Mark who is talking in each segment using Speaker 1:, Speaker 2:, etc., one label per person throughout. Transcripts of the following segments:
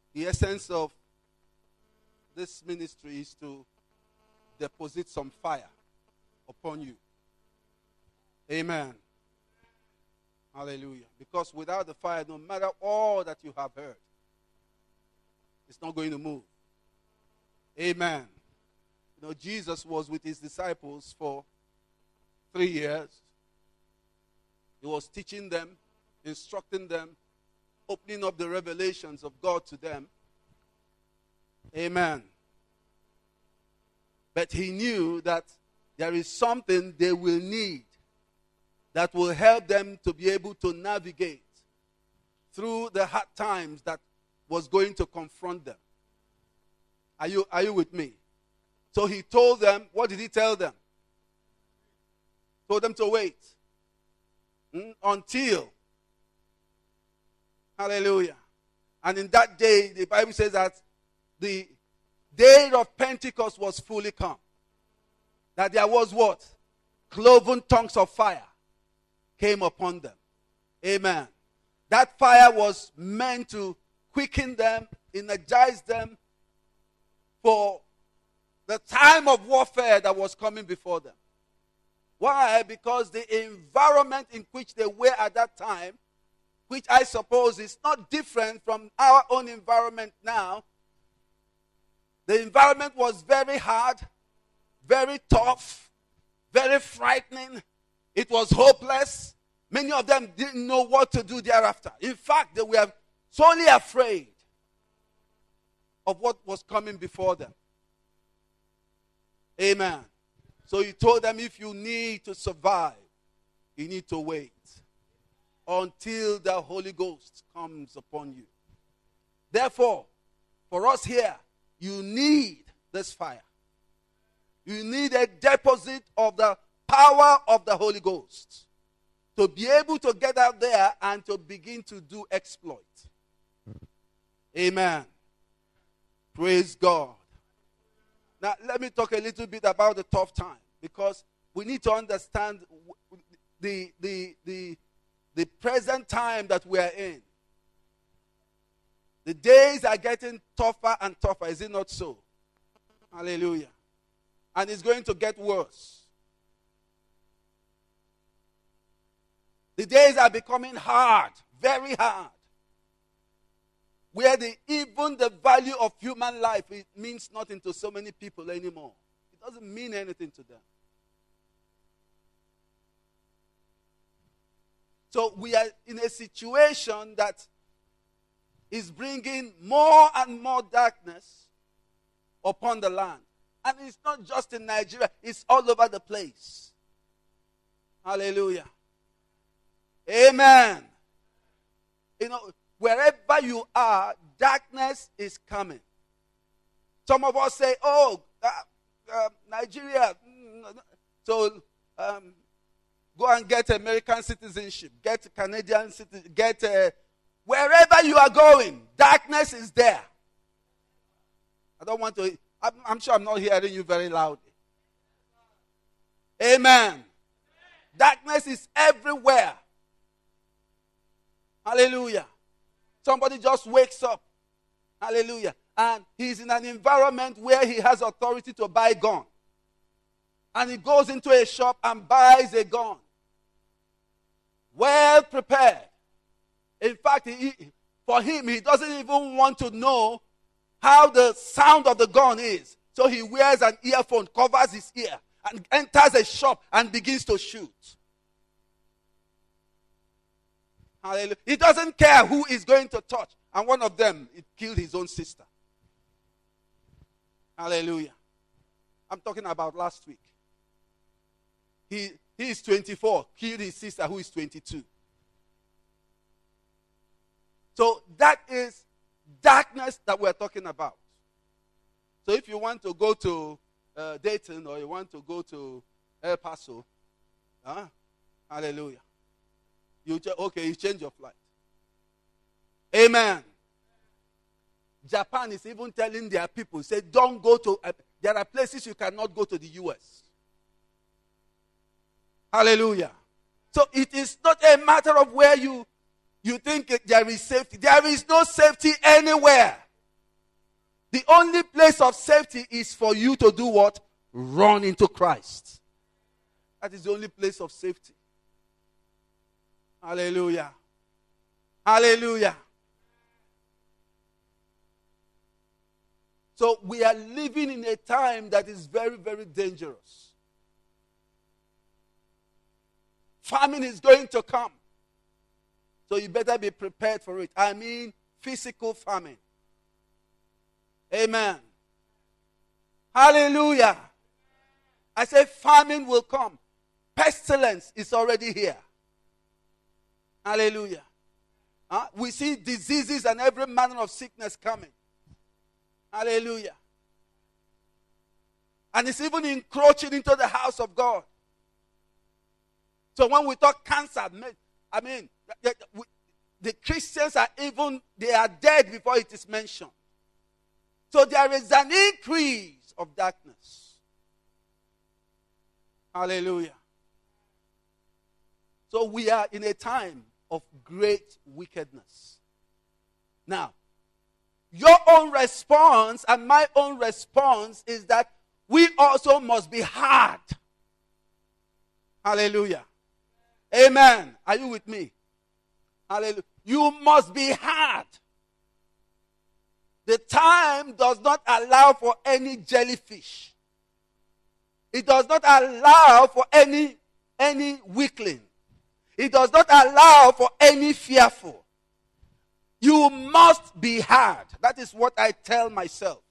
Speaker 1: The essence of this ministry is to deposit some fire upon you. Amen. Hallelujah. Because without the fire, no matter all that you have heard, it's not going to move. Amen. You know, Jesus was with his disciples for 3 years. He was teaching them, instructing them, opening up the revelations of God to them. Amen. But he knew that there is something they will need that will help them to be able to navigate through the hard times that was going to confront them. Are you with me? So he told them, what did he tell them? Told them to wait until. Hallelujah. And in that day, the Bible says that the day of Pentecost was fully come. That there was what? Cloven tongues of fire came upon them. Amen. That fire was meant to quicken them, energize them for the time of warfare that was coming before them. Why? Because the environment in which they were at that time, which I suppose is not different from our own environment now, the environment was very hard, very tough, very frightening. It was hopeless. Many of them didn't know what to do thereafter. In fact, they were solely afraid of what was coming before them. Amen. So he told them, if you need to survive, you need to wait until the Holy Ghost comes upon you. Therefore, for us here, you need this fire. You need a deposit of the power of the Holy Ghost to be able to get out there and to begin to do exploit. Amen. Praise God. Now, let me talk a little bit about the tough time, because we need to understand the present time that we are in. The days are getting tougher and tougher, is it not so? Hallelujah. And it's going to get worse. The days are becoming hard, very hard. Where even the value of human life, it means nothing to so many people anymore. It doesn't mean anything to them. So we are in a situation that is bringing more and more darkness upon the land. And it's not just in Nigeria, it's all over the place. Hallelujah. Amen. You know, wherever you are, darkness is coming. Some of us say, Nigeria. So go and get American citizenship. Get Canadian citizenship. Get wherever you are going, darkness is there. I don't want to. I'm sure I'm not hearing you very loudly. Amen. Darkness is everywhere. Hallelujah. Somebody just wakes up. Hallelujah. And he's in an environment where he has authority to buy a gun. And he goes into a shop and buys a gun. Well prepared. In fact, for him, he doesn't even want to know how the sound of the gun is. So he wears an earphone, covers his ear, and enters a shop and begins to shoot. Hallelujah. He doesn't care who is going to touch. And one of them, it killed his own sister. Hallelujah. I'm talking about last week. He is 24, killed his sister who is 22. So that is darkness that we're talking about. So if you want to go to Dayton or you want to go to El Paso, hallelujah. You change your flight. Amen. Japan is even telling their people, say, don't go to, there are places you cannot go to the U.S. Hallelujah. So it is not a matter of where you think there is safety. There is no safety anywhere. The only place of safety is for you to do what? Run into Christ. That is the only place of safety. Hallelujah. Hallelujah. So we are living in a time that is very, very dangerous. Famine is going to come. So you better be prepared for it. I mean physical famine. Amen. Hallelujah. I say famine will come. Pestilence is already here. Hallelujah. We see diseases and every manner of sickness coming. Hallelujah. And it's even encroaching into the house of God. So when we talk cancer, I mean, the Christians are they are dead before it is mentioned. So there is an increase of darkness. Hallelujah. So we are in a time of great wickedness. Now, your own response and my own response is that we also must be hard. Hallelujah. Amen. Are you with me? Hallelujah. You must be hard. The time does not allow for any jellyfish. It does not allow for any weakling. It does not allow for any fearful. You must be hard. That is what I tell myself.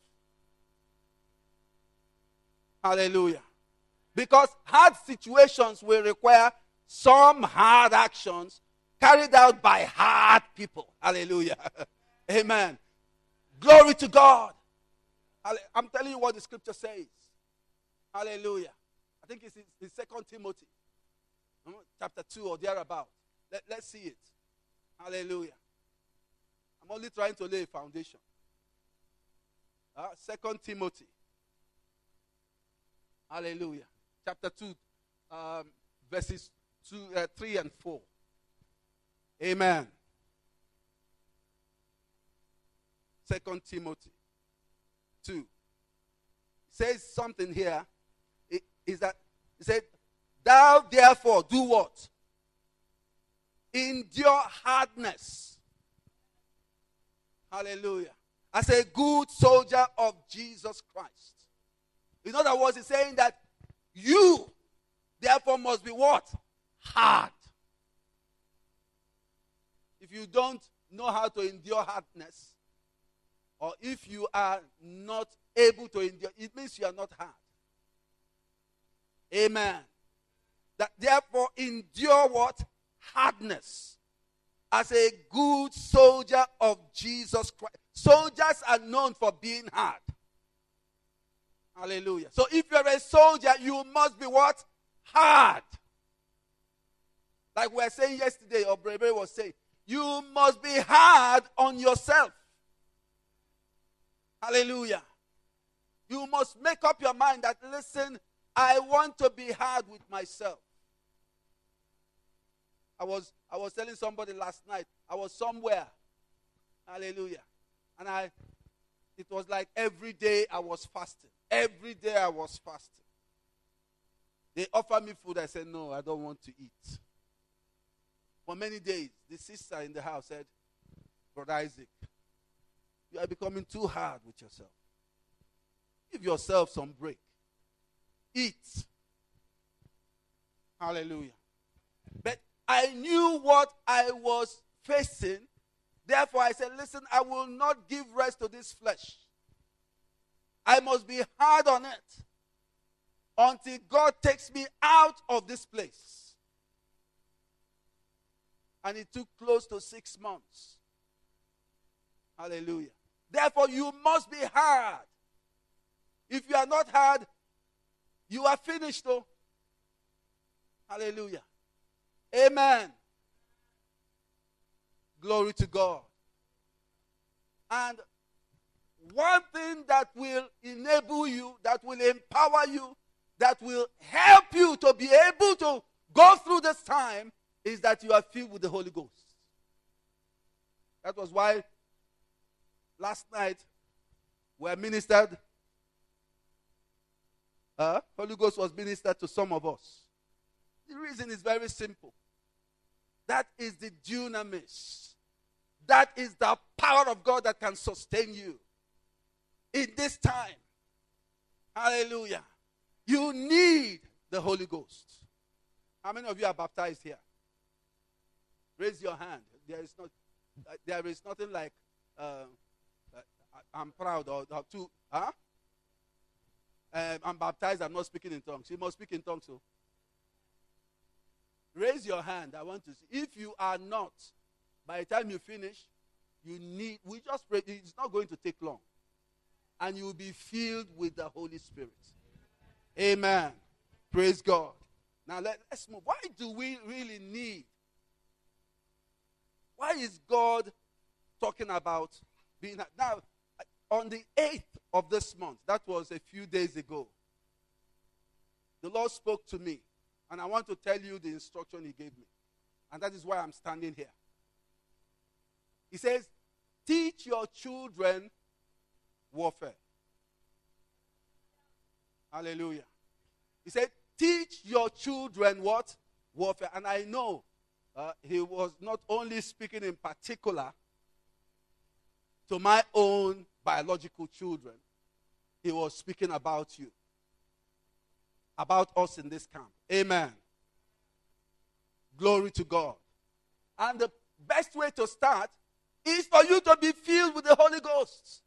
Speaker 1: Hallelujah. Because hard situations will require some hard actions carried out by hard people. Hallelujah. Amen. Glory to God. I'm telling you what the scripture says. Hallelujah. I think it's in 2 Timothy chapter 2 or thereabout. Let's see it. Hallelujah. I'm only trying to lay a foundation. 2 Timothy. Hallelujah. Chapter 2, verses 3 and 4. Amen. 2 Timothy 2. It says something here. It said, thou therefore do what? Endure hardness. Hallelujah. As a good soldier of Jesus Christ. In other words, he's saying that you therefore must be what? Hard. If you don't know how to endure hardness, or if you are not able to endure, it means you are not hard. Amen. That therefore endure what? Hardness. As a good soldier of Jesus Christ. Soldiers are known for being hard. Hallelujah. So if you're a soldier, you must be what? Hard. Like we were saying yesterday, or Brebe was saying, you must be hard on yourself. Hallelujah. You must make up your mind that, listen, I want to be hard with myself. I was telling somebody last night, I was somewhere. Hallelujah. And it was like every day I was fasting. Every day I was fasting. They offered me food. I said, no, I don't want to eat. For many days, the sister in the house said, Brother Isaac, you are becoming too hard with yourself. Give yourself some break. Eat. Hallelujah. But I knew what I was facing. Therefore, I said, listen, I will not give rest to this flesh. I must be hard on it until God takes me out of this place. And it took close to 6 months. Hallelujah. Therefore, you must be hard. If you are not hard, you are finished, though. Hallelujah. Amen. Glory to God. And one thing that will enable you, that will empower you, that will help you to be able to go through this time is that you are filled with the Holy Ghost. That was why last night were ministered. Holy Ghost was ministered to some of us. The reason is very simple. That is the dunamis. That is the power of God that can sustain you in this time. Hallelujah. You need the Holy Ghost. How many of you are baptized here? Raise your hand. There is nothing like I'm proud or too. I'm baptized. I'm not speaking in tongues. You must speak in tongues. So raise your hand. I want to see. If you are not, by the time you finish, we just pray. It's not going to take long. And you will be filled with the Holy Spirit. Amen. Praise God. Now let's move. Why do we really need? Why is God talking about being? Now, on the 8th of this month, that was a few days ago, the Lord spoke to me. And I want to tell you the instruction He gave me. And that is why I'm standing here. He says, teach your children warfare. Hallelujah. He said, teach your children what? Warfare. And I know He was not only speaking in particular to my own biological children. He was speaking about you. About us in this camp. Amen. Glory to God. And the best way to start is for you to be filled with the Holy Ghost.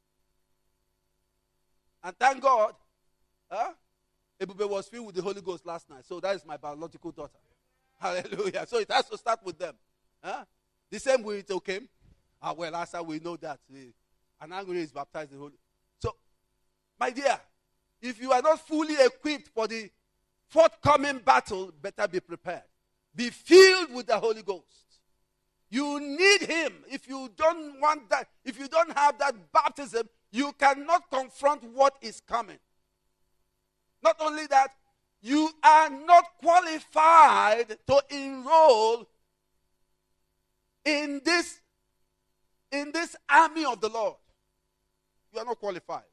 Speaker 1: And thank God, Ebube was filled with the Holy Ghost last night. So that is my biological daughter. Hallelujah. So it has to start with them. The same way it came. Well, last time we know that. Anangri is baptized in the Holy. So, my dear, if you are not fully equipped for the forthcoming battle, better be prepared. Be filled with the Holy Ghost. You need Him. If you don't want that, if you don't have that baptism, you cannot confront what is coming. Not only that, you are not qualified to enroll in this army of the Lord. You are not qualified.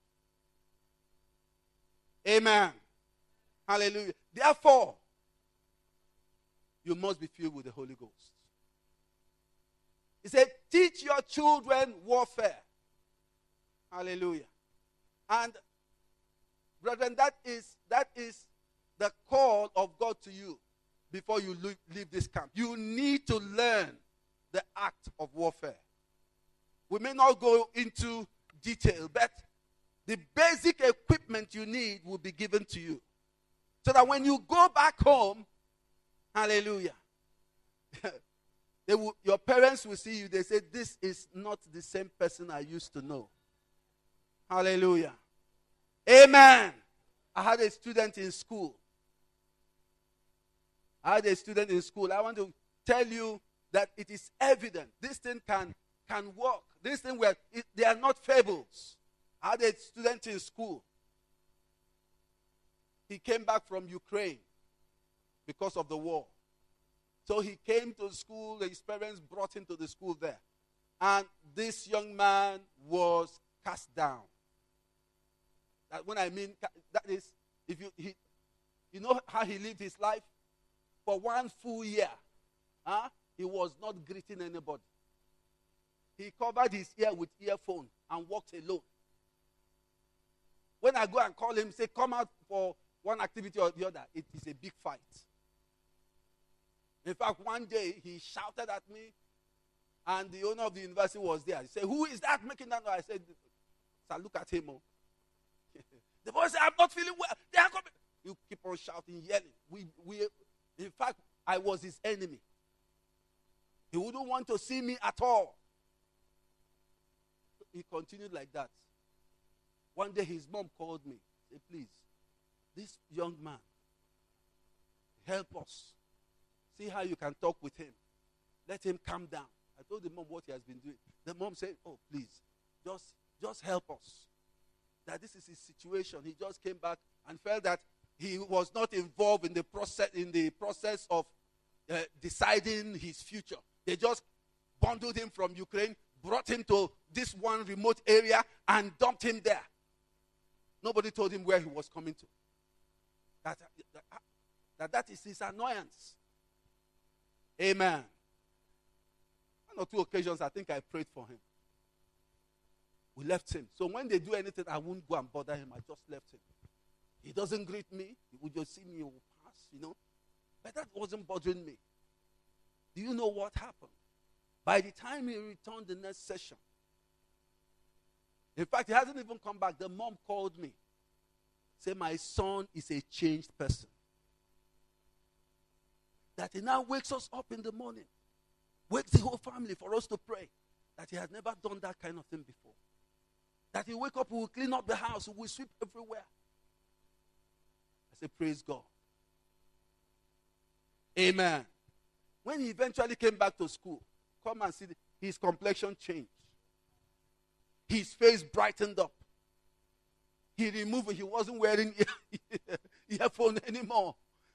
Speaker 1: Amen. Hallelujah. Therefore, you must be filled with the Holy Ghost. He said, teach your children warfare. Hallelujah. And, brethren, that is the call of God to you before you leave this camp. You need to learn the act of warfare. We may not go into detail, but the basic equipment you need will be given to you. So that when you go back home, hallelujah, your parents will see you. They say, this is not the same person I used to know. Hallelujah. Amen. I had a student in school. I want to tell you that it is evident. This thing can work. This thing, they are not fables. I had a student in school. He came back from Ukraine because of the war. So he came to school. His parents brought him to the school there. And this young man was cast down. That when I mean, that is, if you know how he lived his life? For 1 full year, he was not greeting anybody. He covered his ear with earphone and walked alone. When I go and call him, say, come out for one activity or the other, it is a big fight. In fact, one day he shouted at me, and the owner of the university was there. He said, who is that making that noise? I said, sir, look at him. The boy said, I'm not feeling well. They are coming. You keep on shouting, yelling. In fact, I was his enemy. He wouldn't want to see me at all. He continued like that. One day his mom called me. Said, please, this young man, help us. See how you can talk with him. Let him calm down. I told the mom what he has been doing. The mom said, oh, please, just help us. That this is his situation. He just came back and felt that he was not involved in the process of deciding his future. They just bundled him from Ukraine, brought him to this one remote area, and dumped him there. Nobody told him where he was coming to. That is his annoyance. Amen. One or two occasions, I think I prayed for him. We left him. So when they do anything, I won't go and bother him. I just left him. He doesn't greet me. He will just see me, he will pass, But that wasn't bothering me. Do you know what happened? By the time he returned the next session, in fact, he hasn't even come back. The mom called me. Said, my son is a changed person. That he now wakes us up in the morning. Wakes the whole family for us to pray. That he has never done that kind of thing before. That he wake up, he will clean up the house, he will sweep everywhere. I say, praise God. Amen. When he eventually came back to school, come and see, his complexion changed. His face brightened up. He removed it. He wasn't wearing earphone anymore.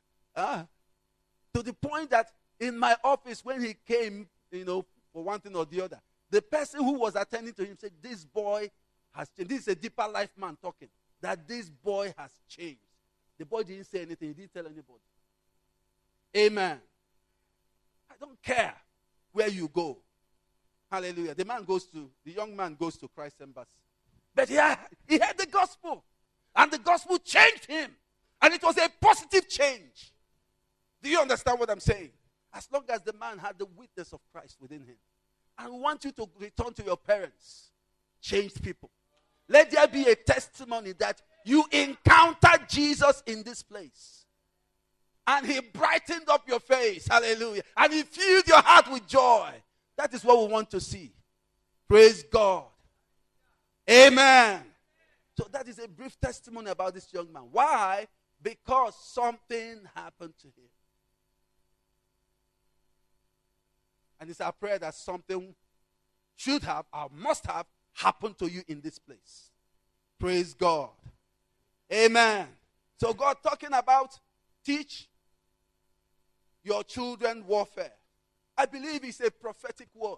Speaker 1: To the point that in my office, when he came, for one thing or the other, the person who was attending to him said, this boy has changed. This is a deeper life man talking. That this boy has changed. The boy didn't say anything. He didn't tell anybody. Amen. I don't care where you go. Hallelujah. The young man goes to Christ Embassy. But he heard the gospel. And the gospel changed him. And it was a positive change. Do you understand what I'm saying? As long as the man had the witness of Christ within him. And we want you to return to your parents. Changed people. Let there be a testimony that you encountered Jesus in this place. And he brightened up your face. Hallelujah. And he filled your heart with joy. That is what we want to see. Praise God. Amen. So that is a brief testimony about this young man. Why? Because something happened to him. And it's our prayer that something should have or must have happened to you in this place. Praise God. Amen. So God talking about teach your children warfare. I believe it's a prophetic word.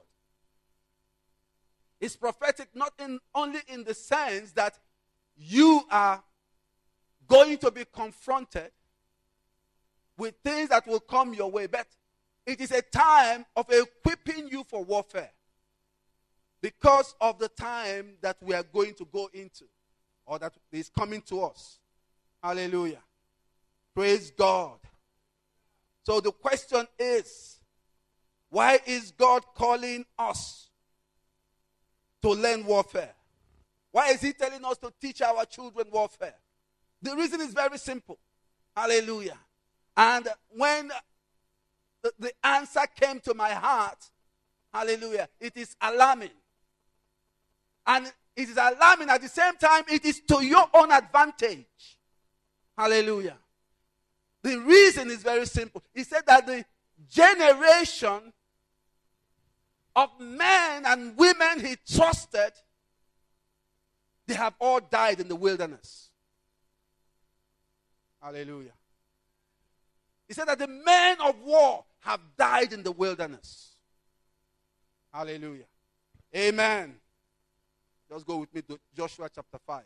Speaker 1: It's prophetic not only in the sense that you are going to be confronted with things that will come your way, but it is a time of equipping you for warfare because of the time that we are going to go into or that is coming to us. Hallelujah. Praise God. So the question is, why is God calling us to learn warfare? Why is he telling us to teach our children warfare? The reason is very simple. Hallelujah. And when the answer came to my heart, hallelujah, it is alarming. And it is alarming at the same time, it is to your own advantage. Hallelujah. The reason is very simple. He said that the generation of men and women he trusted, they have all died in the wilderness. Hallelujah. He said that the men of war have died in the wilderness. Hallelujah. Amen. Just go with me to Joshua chapter 5.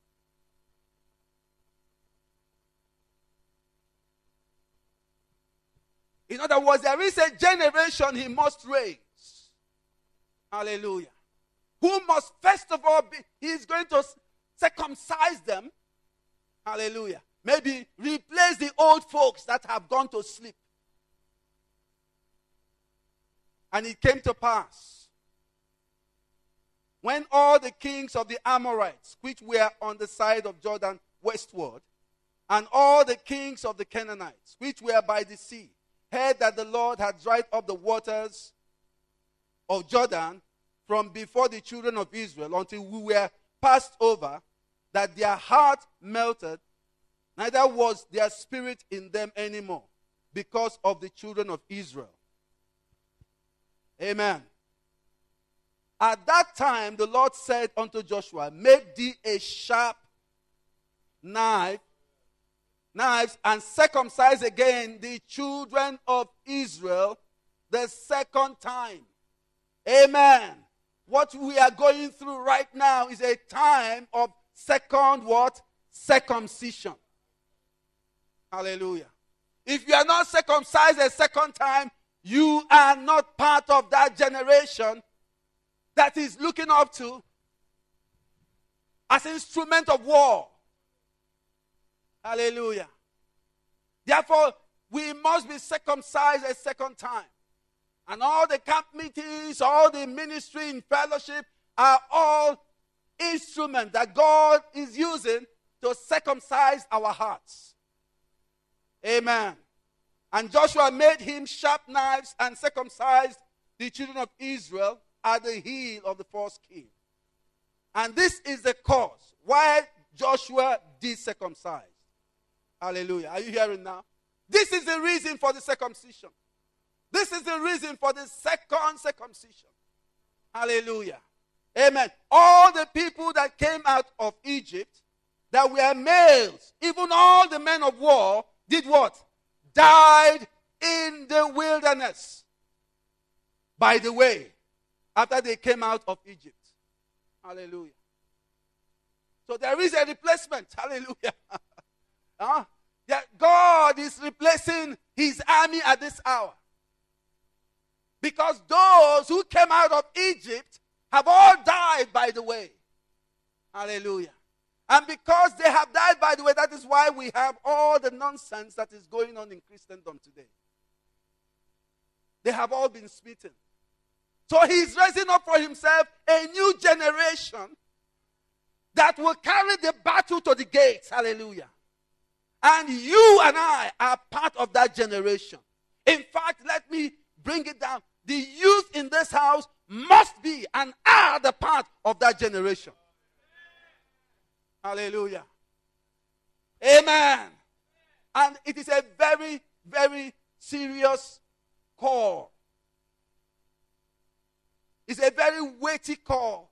Speaker 1: In other words, there is a generation he must raise. Hallelujah. Who must first of all be, he's going to circumcise them. Hallelujah. Maybe replace the old folks that have gone to sleep. And it came to pass, when all the kings of the Amorites, which were on the side of Jordan westward, and all the kings of the Canaanites, which were by the sea, heard that the Lord had dried up the waters of Jordan from before the children of Israel until we were passed over, that their heart melted, neither was their spirit in them anymore because of the children of Israel. Amen. At that time the Lord said unto Joshua, make thee a sharp knives, and circumcise again the children of Israel the second time. Amen. What we are going through right now is a time of second what? circumcision. Hallelujah. If you are not circumcised a second time, you are not part of that generation that is looking up to as instrument of war. Hallelujah. Therefore, we must be circumcised a second time. And all the camp meetings, all the ministry in fellowship are all instruments that God is using to circumcise our hearts. Amen. And Joshua made him sharp knives and circumcised the children of Israel at the heel of the first king. And this is the cause why Joshua did circumcise. Hallelujah. Are you hearing now? This is the reason for the circumcision. This is the reason for the second circumcision. Hallelujah. Amen. All the people that came out of Egypt that were males, even all the men of war, did what? Died in the wilderness. By the way, after they came out of Egypt. Hallelujah. So there is a replacement. Hallelujah. That God is replacing his army at this hour. Because those who came out of Egypt have all died by the way. Hallelujah. And because they have died by the way, that is why we have all the nonsense that is going on in Christendom today. They have all been smitten. So he's raising up for himself a new generation that will carry the battle to the gates. Hallelujah. And you and I are part of that generation. In fact, let me bring it down. The youth in this house must be and are the part of that generation. Hallelujah. Amen. And it is a very, very serious call. It's a very weighty call.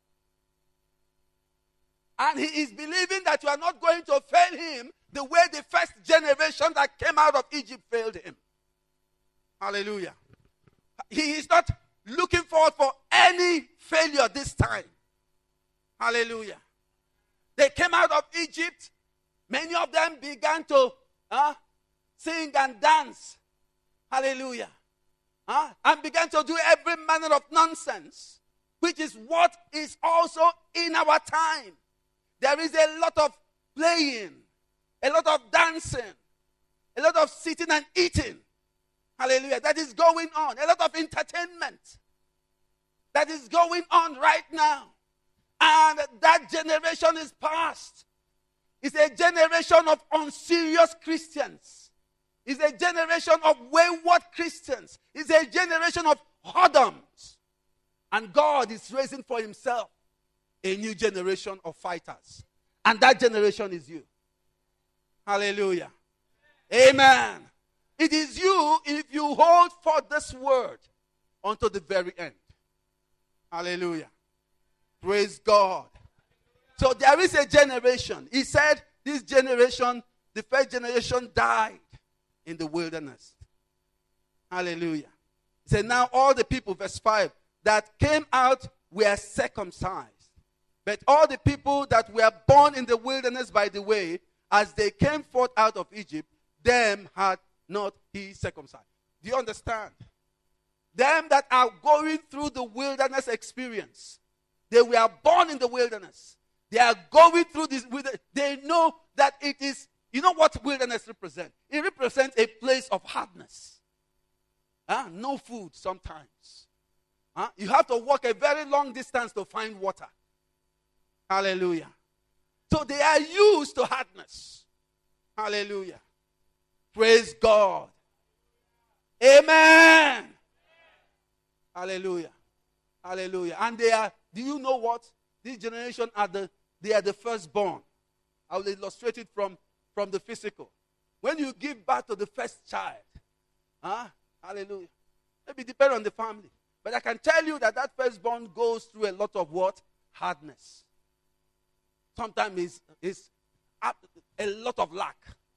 Speaker 1: And he is believing that you are not going to fail him the way the first generation that came out of Egypt failed him. Hallelujah. He is not looking forward for any failure this time. Hallelujah. They came out of Egypt. Many of them began to sing and dance. Hallelujah. And began to do every manner of nonsense, which is what is also in our time. There is a lot of playing, a lot of dancing, a lot of sitting and eating. Hallelujah. That is going on. A lot of entertainment that is going on right now. And that generation is past. It's a generation of unserious Christians. It's a generation of wayward Christians. It's a generation of whoredoms. And God is raising for himself a new generation of fighters. And that generation is you. Hallelujah. Amen. It is you if you hold for this word unto the very end. Hallelujah. Praise God. So there is a generation. He said this generation, the first generation died in the wilderness. Hallelujah. He said now all the people, verse 5, that came out were circumcised. But all the people that were born in the wilderness by the way, as they came forth out of Egypt, them had not he circumcised. Do you understand? Them that are going through the wilderness experience, they were born in the wilderness. They are going through this. They know that it is, you know what wilderness represents? It represents a place of hardness. No food sometimes. You have to walk a very long distance to find water. Hallelujah. So they are used to hardness. Hallelujah. Praise God. Amen. Hallelujah. Hallelujah. And they are, do you know what? This generation they are the firstborn. I will illustrate it from the physical. When you give birth to the first child, hallelujah. Maybe depend on the family. But I can tell you that firstborn goes through a lot of what? Hardness. Sometimes it's a lot of lack.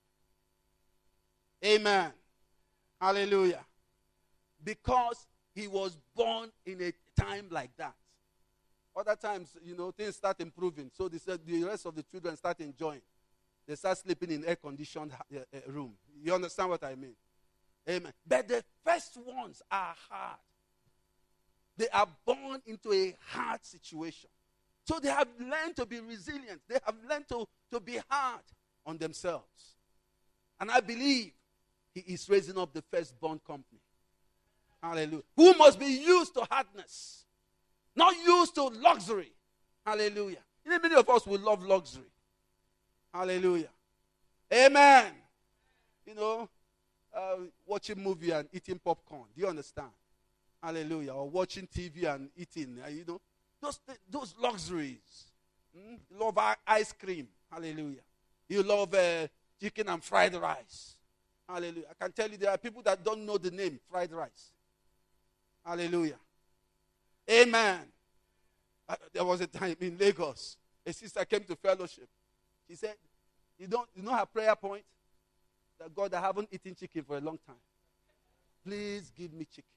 Speaker 1: Amen. Hallelujah. Because he was born in a time like that. Other times, things start improving. So they said the rest of the children start enjoying. They start sleeping in air-conditioned room. You understand what I mean? Amen. But the first ones are hard. They are born into a hard situation. So they have learned to be resilient. They have learned to be hard on themselves. And I believe he is raising up the firstborn company. Hallelujah. Who must be used to hardness, not used to luxury. Hallelujah. You know, many of us will love luxury. Hallelujah. Amen. You know, watching movie and eating popcorn. Do you understand? Hallelujah. Or watching TV and eating. You know, those luxuries. You love ice cream. Hallelujah. You love chicken and fried rice. Hallelujah. I can tell you there are people that don't know the name fried rice. Hallelujah. Amen. There was a time in Lagos, a sister came to fellowship. She said, you know her prayer point? That God, I haven't eaten chicken for a long time. Please give me chicken.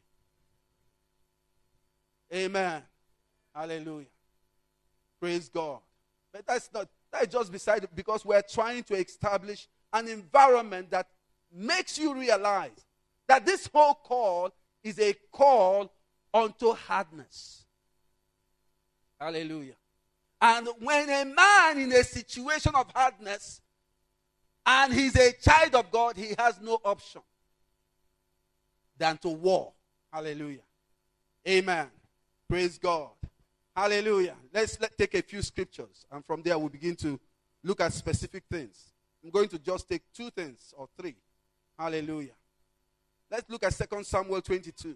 Speaker 1: Amen. Hallelujah. Praise God. But that's just beside it, because we're trying to establish an environment that makes you realize that this whole call is a call unto hardness. Hallelujah. And when a man in a situation of hardness and he's a child of God, he has no option than to war. Hallelujah. Amen. Praise God. Hallelujah. Let's take a few scriptures, and from there we'll begin to look at specific things. I'm going to just take 2 things or 3. Hallelujah. Let's look at 2 Samuel 22.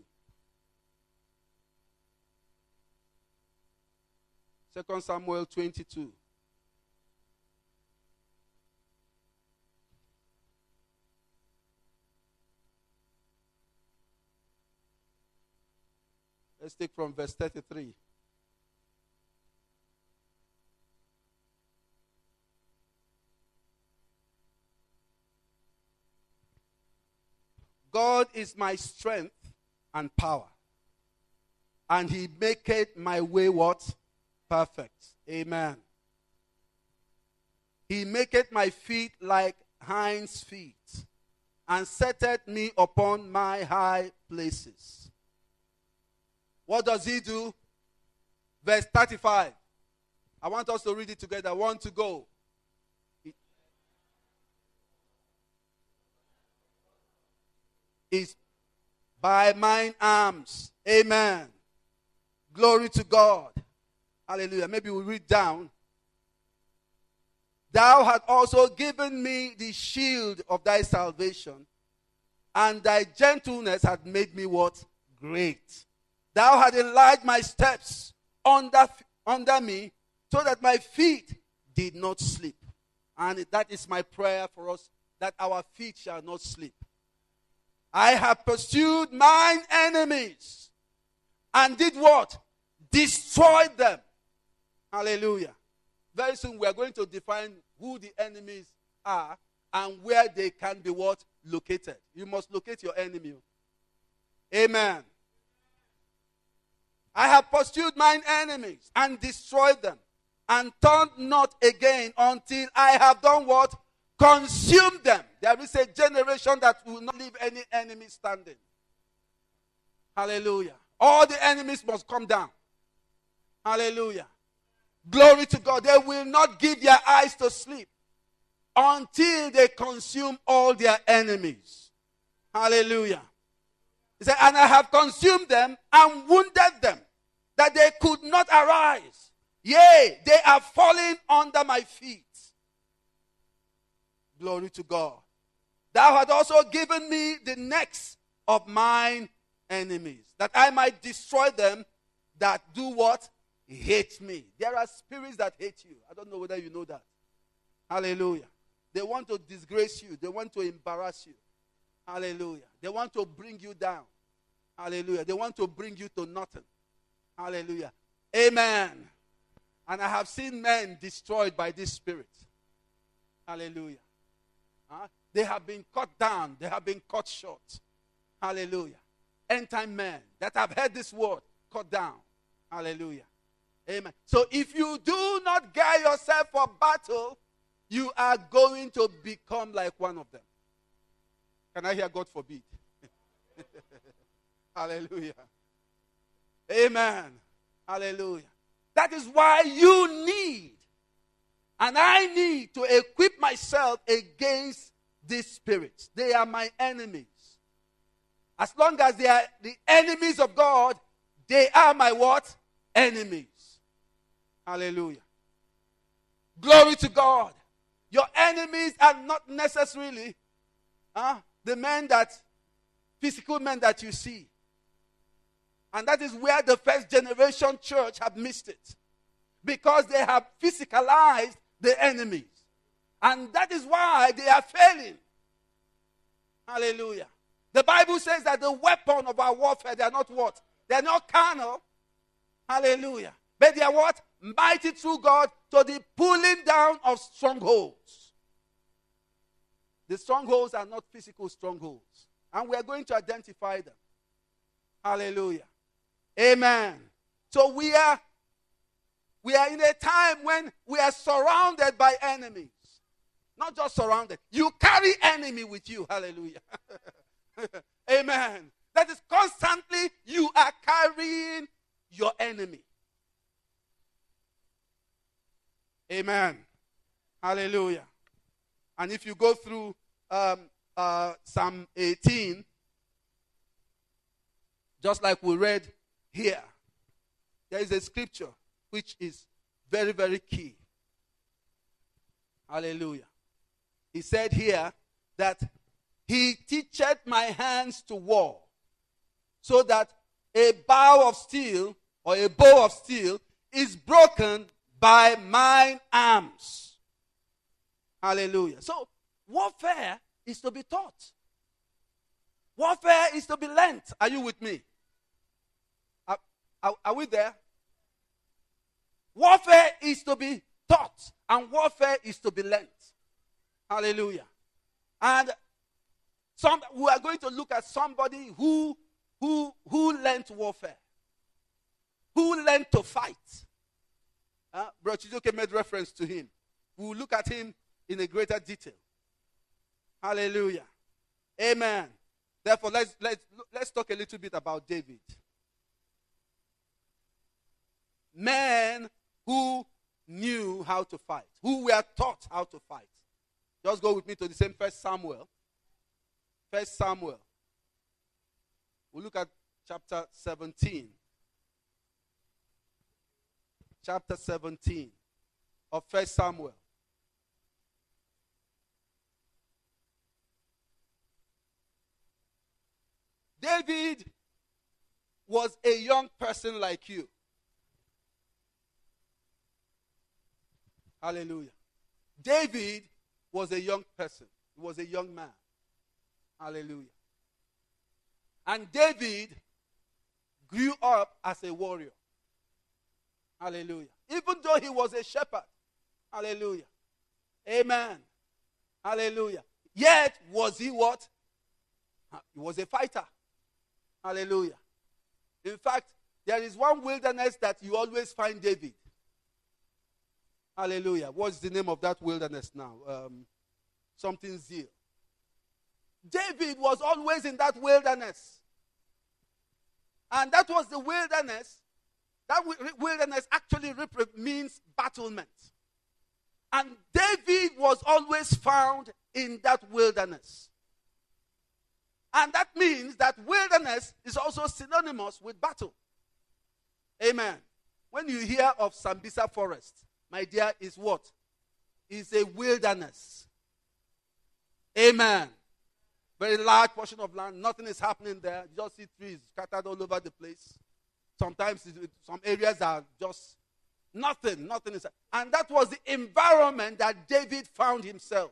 Speaker 1: 2 Samuel 22. Let's take from verse 33. God is my strength and power, and he maketh my way what? Perfect. Amen. He maketh my feet like hinds' feet, and setteth me upon my high places. What does he do? Verse 35. I want us to read it together. 1 to go. Is by mine arms. Amen. Glory to God. Hallelujah. Maybe we'll read down. Thou hast also given me the shield of thy salvation, and thy gentleness hath made me what? Great. Thou hast enlarged my steps under me, so that my feet did not slip. And that is my prayer for us, that our feet shall not slip. I have pursued mine enemies and did what? Destroyed them. Hallelujah. Very soon we are going to define who the enemies are and where they can be what? Located. You must locate your enemy. Amen. I have pursued mine enemies and destroyed them, and turned not again until I have done what? Consumed them. There is a generation that will not leave any enemy standing. Hallelujah. All the enemies must come down. Hallelujah. Glory to God. They will not give their eyes to sleep until they consume all their enemies. Hallelujah. He said, and I have consumed them and wounded them, that they could not arise. Yea, they are falling under my feet. Glory to God. Thou hast also given me the necks of mine enemies, that I might destroy them that do what? Hate me. There are spirits that hate you. I don't know whether you know that. Hallelujah. They want to disgrace you. They want to embarrass you. Hallelujah. They want to bring you down. Hallelujah. They want to bring you to nothing. Hallelujah. Amen. And I have seen men destroyed by this spirit. Hallelujah. They have been cut down. They have been cut short. Hallelujah. End time men that have heard this word, cut down. Hallelujah. Amen. So if you do not gear yourself for battle, you are going to become like one of them. Can I hear God forbid? Hallelujah. Amen. Hallelujah. That is why you need, and I need to equip myself against these spirits. They are my enemies. As long as they are the enemies of God, they are my what? Enemies. Hallelujah. Glory to God. Your enemies are not necessarily the physical men that you see. And that is where the first generation church have missed it. Because they have physicalized the enemies. And that is why they are failing. Hallelujah. The Bible says that the weapon of our warfare, they are not what? They are not carnal. Hallelujah. But they are what? Mighty through God to the pulling down of strongholds. The strongholds are not physical strongholds. And we are going to identify them. Hallelujah. Amen. So we are in a time when we are surrounded by enemies. Not just surrounded. You carry enemy with you. Hallelujah. Amen. That is constantly you are carrying your enemy. Amen. Hallelujah. And if you go through Psalm 18, just like we read here, there is a scripture which is very, very key. Hallelujah. He said here that he teacheth my hands to war, so that a bow of steel or a bow of steel is broken by mine arms. Hallelujah. So warfare is to be taught. Warfare is to be learnt. Are you with me? Are we there? Warfare is to be taught, and warfare is to be learnt. Hallelujah. And we are going to look at somebody who learned warfare, who learned to fight. Brother Chizoke made reference to him. We will look at him in a greater detail. Hallelujah. Amen. Therefore, let's talk a little bit about David. Men who knew how to fight, who were taught how to fight. Just go with me to the same 1 Samuel. 1 Samuel. We'll look at chapter 17. Chapter 17 of 1 Samuel. David was a young person like you. Hallelujah. David was a young person. He was a young man. Hallelujah. And David grew up as a warrior. Hallelujah. Even though he was a shepherd. Hallelujah. Amen. Hallelujah. Yet was he what? He was a fighter. Hallelujah. In fact, there is one wilderness that you always find David. Hallelujah. What's the name of that wilderness now? Something Zeal. David was always in that wilderness. And that was the wilderness. That wilderness actually means battlement. And David was always found in that wilderness. And that means that wilderness is also synonymous with battle. Amen. When you hear of Sambisa Forest, my dear, is what? It's a wilderness. Amen. Very large portion of land. Nothing is happening there. You just see trees scattered all over the place. Sometimes some areas are just nothing. Nothing is. And that was the environment that David found himself.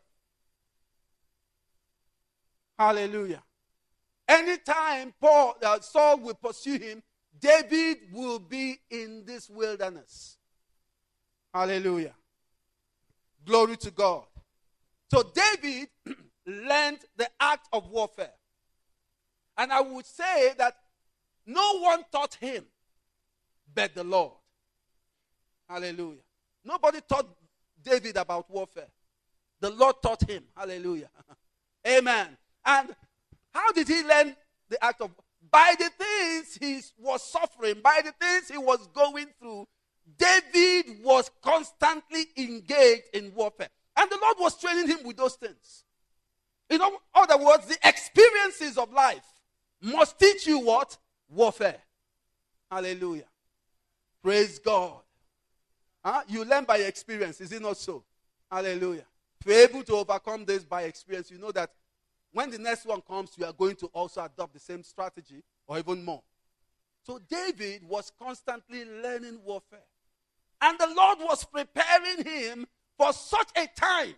Speaker 1: Hallelujah. Anytime Saul will pursue him, David will be in this wilderness. Hallelujah. Glory to God. So David learned the art of warfare. And I would say that no one taught him but the Lord. Hallelujah. Nobody taught David about warfare. The Lord taught him. Hallelujah. Amen. And how did he learn the act of? By the things he was suffering, by the things he was going through. David was constantly engaged in warfare. And the Lord was training him with those things. In other words, the experiences of life must teach you what? Warfare. Hallelujah. Praise God. You learn by experience, is it not so? Hallelujah. If you're able to overcome this by experience, you know that when the next one comes, you are going to also adopt the same strategy or even more. So David was constantly learning warfare. And the Lord was preparing him for such a time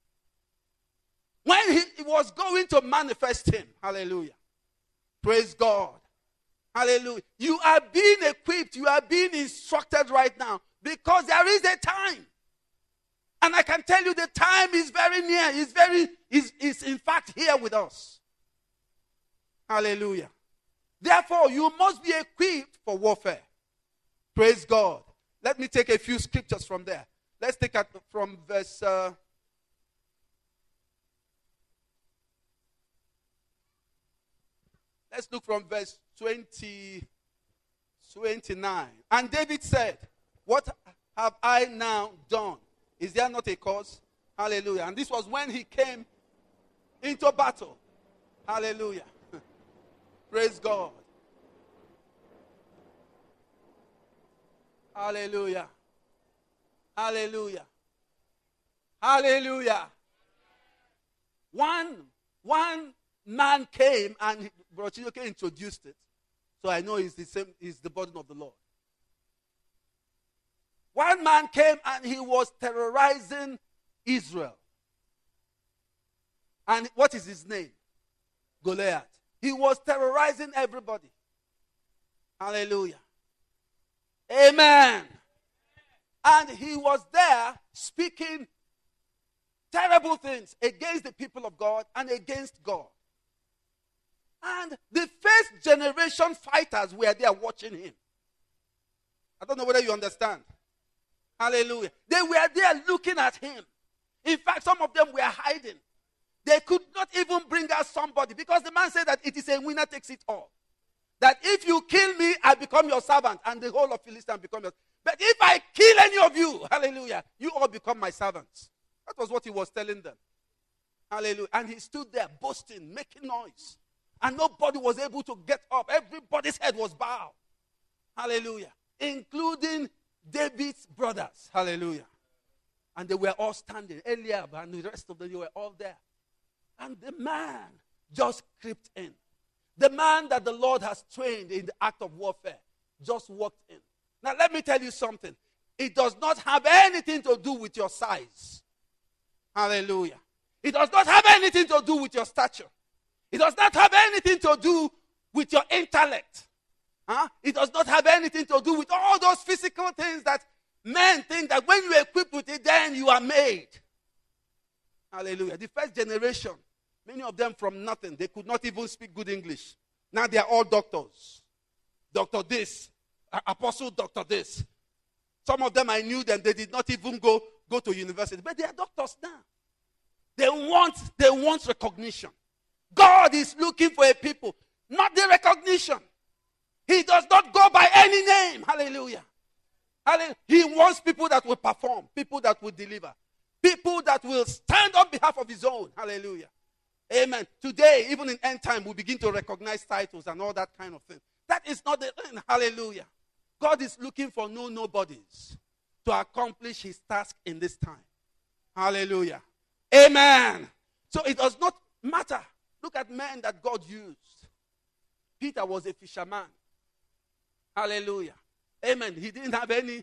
Speaker 1: when he was going to manifest him. Hallelujah. Praise God. Hallelujah. You are being equipped. You are being instructed right now because there is a time. And I can tell you the time is very near. It's in fact here with us. Hallelujah. Therefore, you must be equipped for warfare. Praise God. Let me take a few scriptures from there. Let's take it from verse... let's look from verse 29. And David said, what have I now done? Is there not a cause? Hallelujah. And this was when he came into battle. Hallelujah. Praise God. Hallelujah. Hallelujah. Hallelujah. One man came and Brother Chidoke introduced it. So I know it's the same, it's the burden of the Lord. One man came and he was terrorizing Israel. And what is his name? Goliath. He was terrorizing everybody. Hallelujah. Amen. And he was there speaking terrible things against the people of God and against God. And the first generation fighters were there watching him. I don't know whether you understand. Hallelujah. They were there looking at him. In fact, some of them were hiding. They could not even bring out somebody because the man said that it is a winner takes it all. That if you kill me, I become your servant and the whole of Philistine become yours. But if I kill any of you, hallelujah, you all become my servants. That was what he was telling them. Hallelujah. And he stood there boasting, making noise. And nobody was able to get up. Everybody's head was bowed. Hallelujah. Including David's brothers. Hallelujah. And they were all standing. Eliab and the rest of them, they were all there. And the man just crept in. The man that the Lord has trained in the act of warfare just walked in. Now let me tell you something. It does not have anything to do with your size. Hallelujah. It does not have anything to do with your stature. It does not have anything to do with your intellect. It does not have anything to do with all those physical things that men think that when you are equipped with it, then you are made. Hallelujah. The first generation, many of them from nothing. They could not even speak good English. Now they are all doctors. Doctor this. Apostle doctor this. Some of them I knew them. They did not even go to university. But they are doctors now. They want recognition. God is looking for a people, not the recognition. He does not go by any name. Hallelujah. Hallelujah. He wants people that will perform, people that will deliver, people that will stand on behalf of his own. Hallelujah. Amen. Today, even in end time, we begin to recognize titles and all that kind of thing. That is not the thing. Hallelujah. God is looking for nobodies to accomplish his task in this time. Hallelujah. Amen. So it does not matter. Look at men that God used. Peter was a fisherman. Hallelujah. Amen. He didn't have any,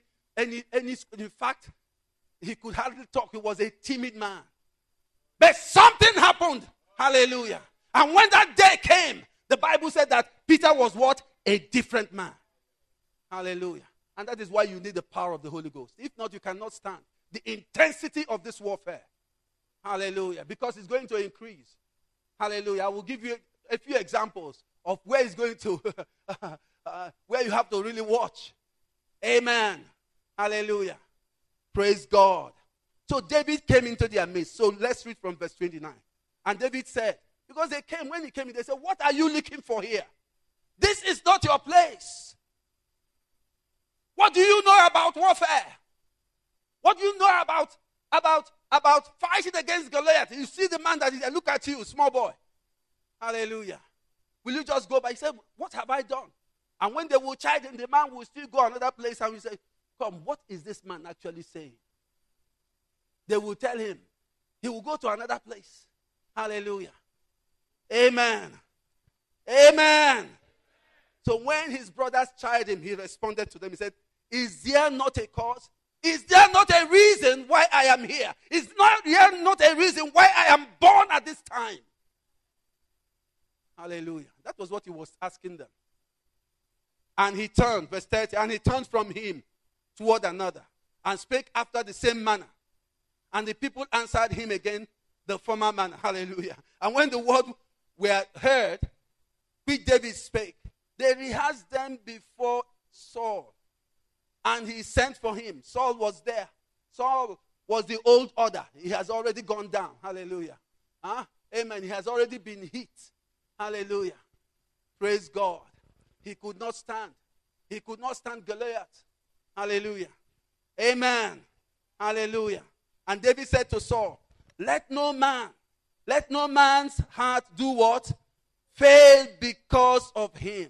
Speaker 1: in fact, he could hardly talk. He was a timid man. But something happened. Hallelujah. And when that day came, the Bible said that Peter was what? A different man. Hallelujah. And that is why you need the power of the Holy Ghost. If not, you cannot stand the intensity of this warfare. Hallelujah. Because it's going to increase. Hallelujah. I will give you a few examples of where it's going to, where you have to really watch. Amen. Hallelujah. Praise God. So David came into their midst. So let's read from verse 29. And David said, because when he came in, they said, what are you looking for here? This is not your place. What do you know about warfare? What do you know about fighting against Goliath? You see the man that is there, look at you, small boy. Hallelujah. Will you just go by? He said, what have I done? And when they will chide him, the man will still go another place and will say, come, what is this man actually saying? They will tell him. He will go to another place. Hallelujah. Amen. Amen. So when his brothers chided him, he responded to them. He said, is there not a cause? Is there not a reason why I am here? Is there not a reason why I am born at this time? Hallelujah. That was what he was asking them. And he turned, verse 30, and he turned from him toward another and spake after the same manner. And the people answered him again the former manner. Hallelujah. And when the word were heard, which David spake, they rehearsed them before Saul. And he sent for him. Saul was there. Saul was the old order. He has already gone down. Hallelujah. Amen. He has already been hit. Hallelujah. Praise God. He could not stand. He could not stand Goliath. Hallelujah. Amen. Hallelujah. And David said to Saul, let no man's heart do what? Fail because of him.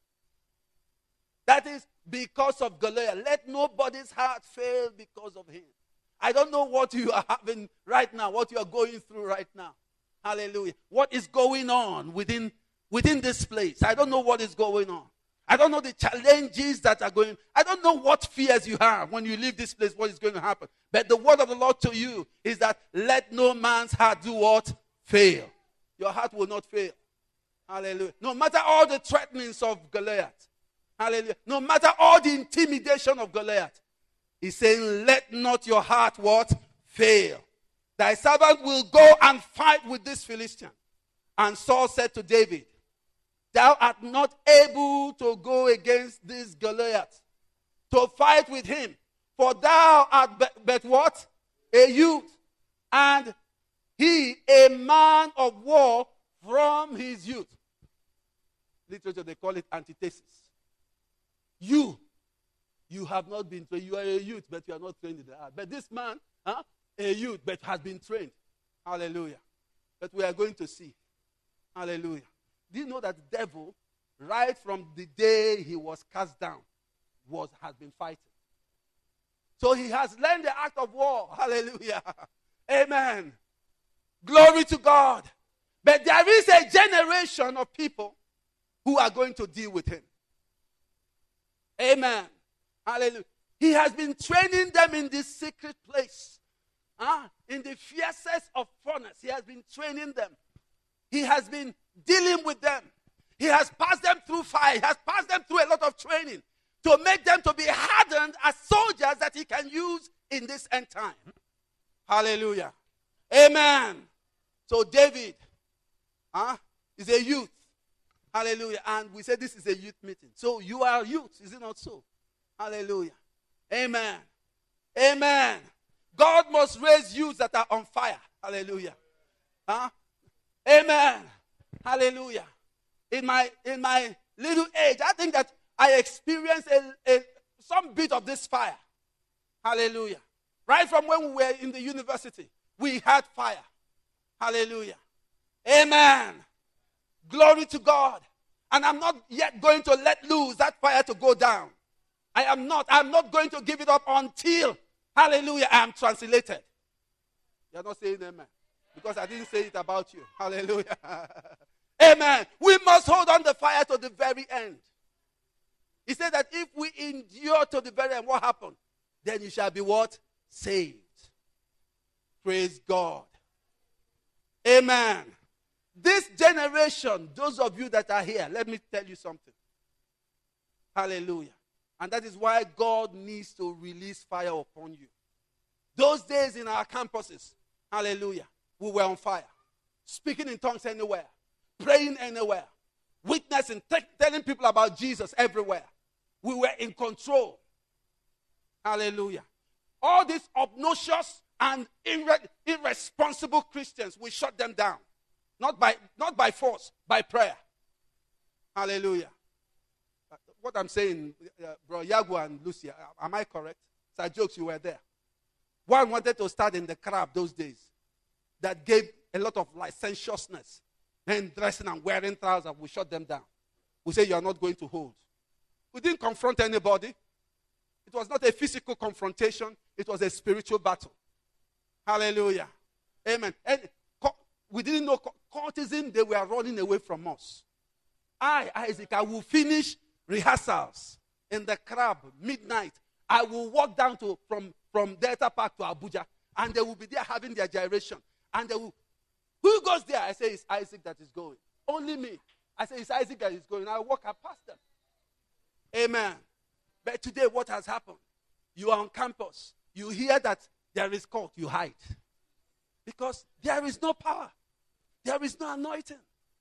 Speaker 1: That is because of Goliath. Let nobody's heart fail because of him. I don't know what you are having right now, what you are going through right now. Hallelujah. What is going on within this place? I don't know what is going on. I don't know the challenges that are going. I don't know what fears you have when you leave this place, what is going to happen. But the word of the Lord to you is that let no man's heart do what? Fail. Your heart will not fail. Hallelujah. No matter all the threatenings of Goliath. Hallelujah. No matter all the intimidation of Goliath. He's saying, let not your heart what? Fail. Thy servant will go and fight with this Philistine. And Saul said to David, thou art not able to go against this Goliath, to fight with him. For thou art but what? A youth. And he a man of war from his youth. Literature, they call it antithesis. You have not been trained. You are a youth, but you are not trained in the art. But this man, a youth, but has been trained. Hallelujah. But we are going to see. Hallelujah. Do you know that the devil, right from the day he was cast down, has been fighting? So he has learned the act of war. Hallelujah. Amen. Glory to God. But there is a generation of people who are going to deal with him. Amen. Hallelujah. He has been training them in this secret place. In the fiercest of furnace. He has been training them. He has been dealing with them. He has passed them through fire. He has passed them through a lot of training to make them to be hardened as soldiers that he can use in this end time. Hallelujah. Amen. So David is a youth. Hallelujah. And we say this is a youth meeting. So you are youth, is it not so? Hallelujah. Amen. Amen. God must raise youths that are on fire. Hallelujah. Amen. Hallelujah. In my little age, I think that I experienced some bit of this fire. Hallelujah. Right from when we were in the university, we had fire. Hallelujah. Amen. Glory to God. And I'm not yet going to let loose that fire to go down. I'm not going to give it up until, hallelujah, I am translated. You're not saying amen. Because I didn't say it about you. Hallelujah. Amen. We must hold on the fire to the very end. He said that if we endure to the very end, what happened? Then you shall be what? Saved. Praise God. Amen. This generation, those of you that are here, let me tell you something. Hallelujah. And that is why God needs to release fire upon you. Those days in our campuses, hallelujah, we were on fire. Speaking in tongues anywhere. Praying anywhere. Witnessing, telling people about Jesus everywhere. We were in control. Hallelujah. All these obnoxious And irresponsible Christians, we shut them down. Not by force, by prayer. Hallelujah. What I'm saying, Bro Yago and Lucia, am I correct? Sir Jokes, you were there. One wanted to start in the crowd those days that gave a lot of licentiousness and dressing and wearing trousers. We shut them down. We say you are not going to hold. We didn't confront anybody. It was not a physical confrontation. It was a spiritual battle. Hallelujah. Amen. And we didn't know cultism, they were running away from us. Isaac, I will finish rehearsals in the club, midnight. I will walk down from Delta Park to Abuja, and they will be there having their gyration. And they will, who goes there? I say, it's Isaac that is going. Only me. I say, it's Isaac that is going. I walk past them. Amen. But today, what has happened? You are on campus. You hear that there is cult. You hide. Because there is no power. There is no anointing.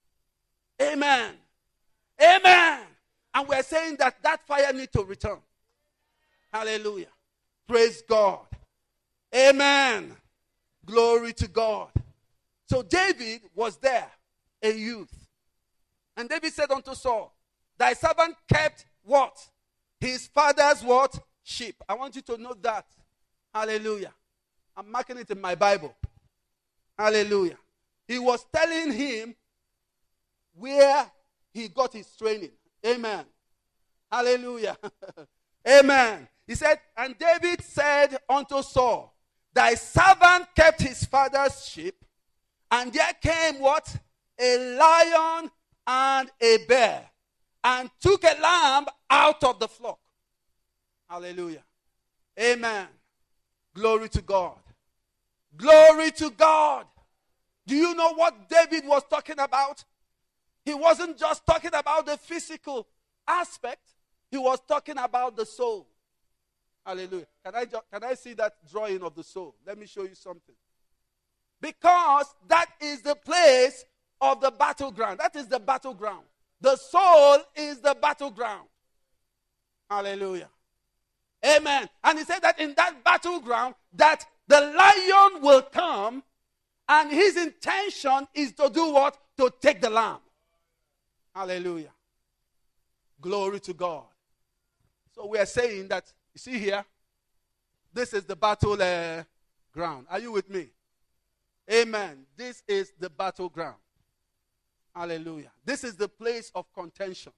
Speaker 1: Amen. Amen. And we're saying that fire needs to return. Hallelujah. Praise God. Amen. Glory to God. So David was there, a youth. And David said unto Saul, thy servant kept what? His father's what? Sheep. I want you to note that. Hallelujah. I'm marking it in my Bible. Hallelujah. He was telling him where he got his training. Amen. Hallelujah. Amen. He said, and David said unto Saul, thy servant kept his father's sheep, and there came what? A lion and a bear, and took a lamb out of the flock. Hallelujah. Amen. Glory to God. Glory to God. Do you know what David was talking about? He wasn't just talking about the physical aspect. He was talking about the soul. Hallelujah. Can I see that drawing of the soul? Let me show you something. Because that is the place of the battleground. That is the battleground. The soul is the battleground. Hallelujah. Amen. And he said that in that battleground, that the lion will come, and his intention is to do what? To take the lamb. Hallelujah. Glory to God. So we are saying that, you see here, this is the battle ground. Are you with me? Amen. This is the battleground. Hallelujah. This is the place of contention.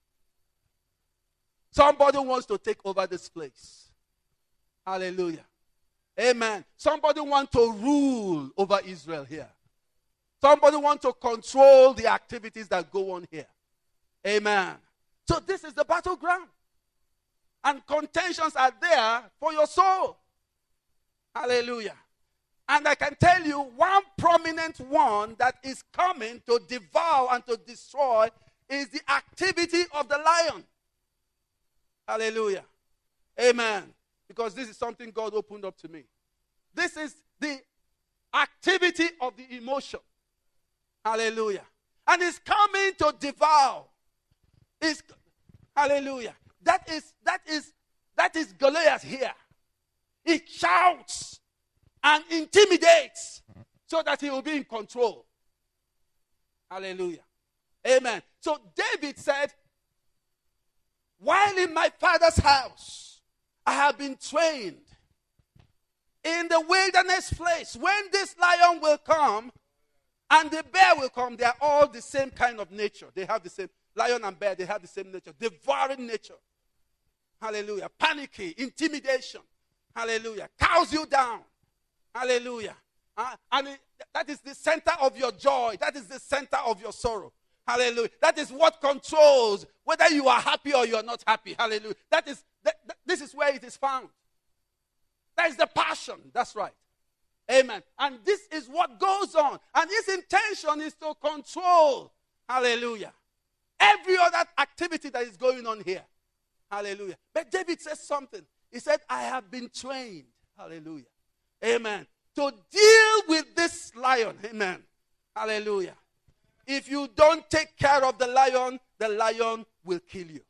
Speaker 1: Somebody wants to take over this place. Hallelujah. Amen. Somebody wants to rule over Israel here. Somebody wants to control the activities that go on here. Amen. So this is the battleground. And contentions are there for your soul. Hallelujah. And I can tell you one prominent one that is coming to devour and to destroy is the activity of the lion. Hallelujah. Amen. Because this is something God opened up to me. This is the activity of the emotion. Hallelujah. And it's coming to devour. Hallelujah. That is Goliath here. He shouts and intimidates so that he will be in control. Hallelujah. Amen. So David said, while in my father's house, I have been trained in the wilderness place. When this lion will come and the bear will come, they are all the same kind of nature. They have the same, lion and bear, they have the same nature. Devouring nature. Hallelujah. Panicky, intimidation. Hallelujah. Cows you down. Hallelujah. That is the center of your joy. That is the center of your sorrow. Hallelujah. That is what controls whether you are happy or you are not happy. Hallelujah. This is where it is found. That is the passion. That's right. Amen. And this is what goes on. And his intention is to control. Hallelujah. Every other activity that is going on here. Hallelujah. But David says something. He said, I have been trained. Hallelujah. Amen. To deal with this lion. Amen. Hallelujah. If you don't take care of the lion will kill you.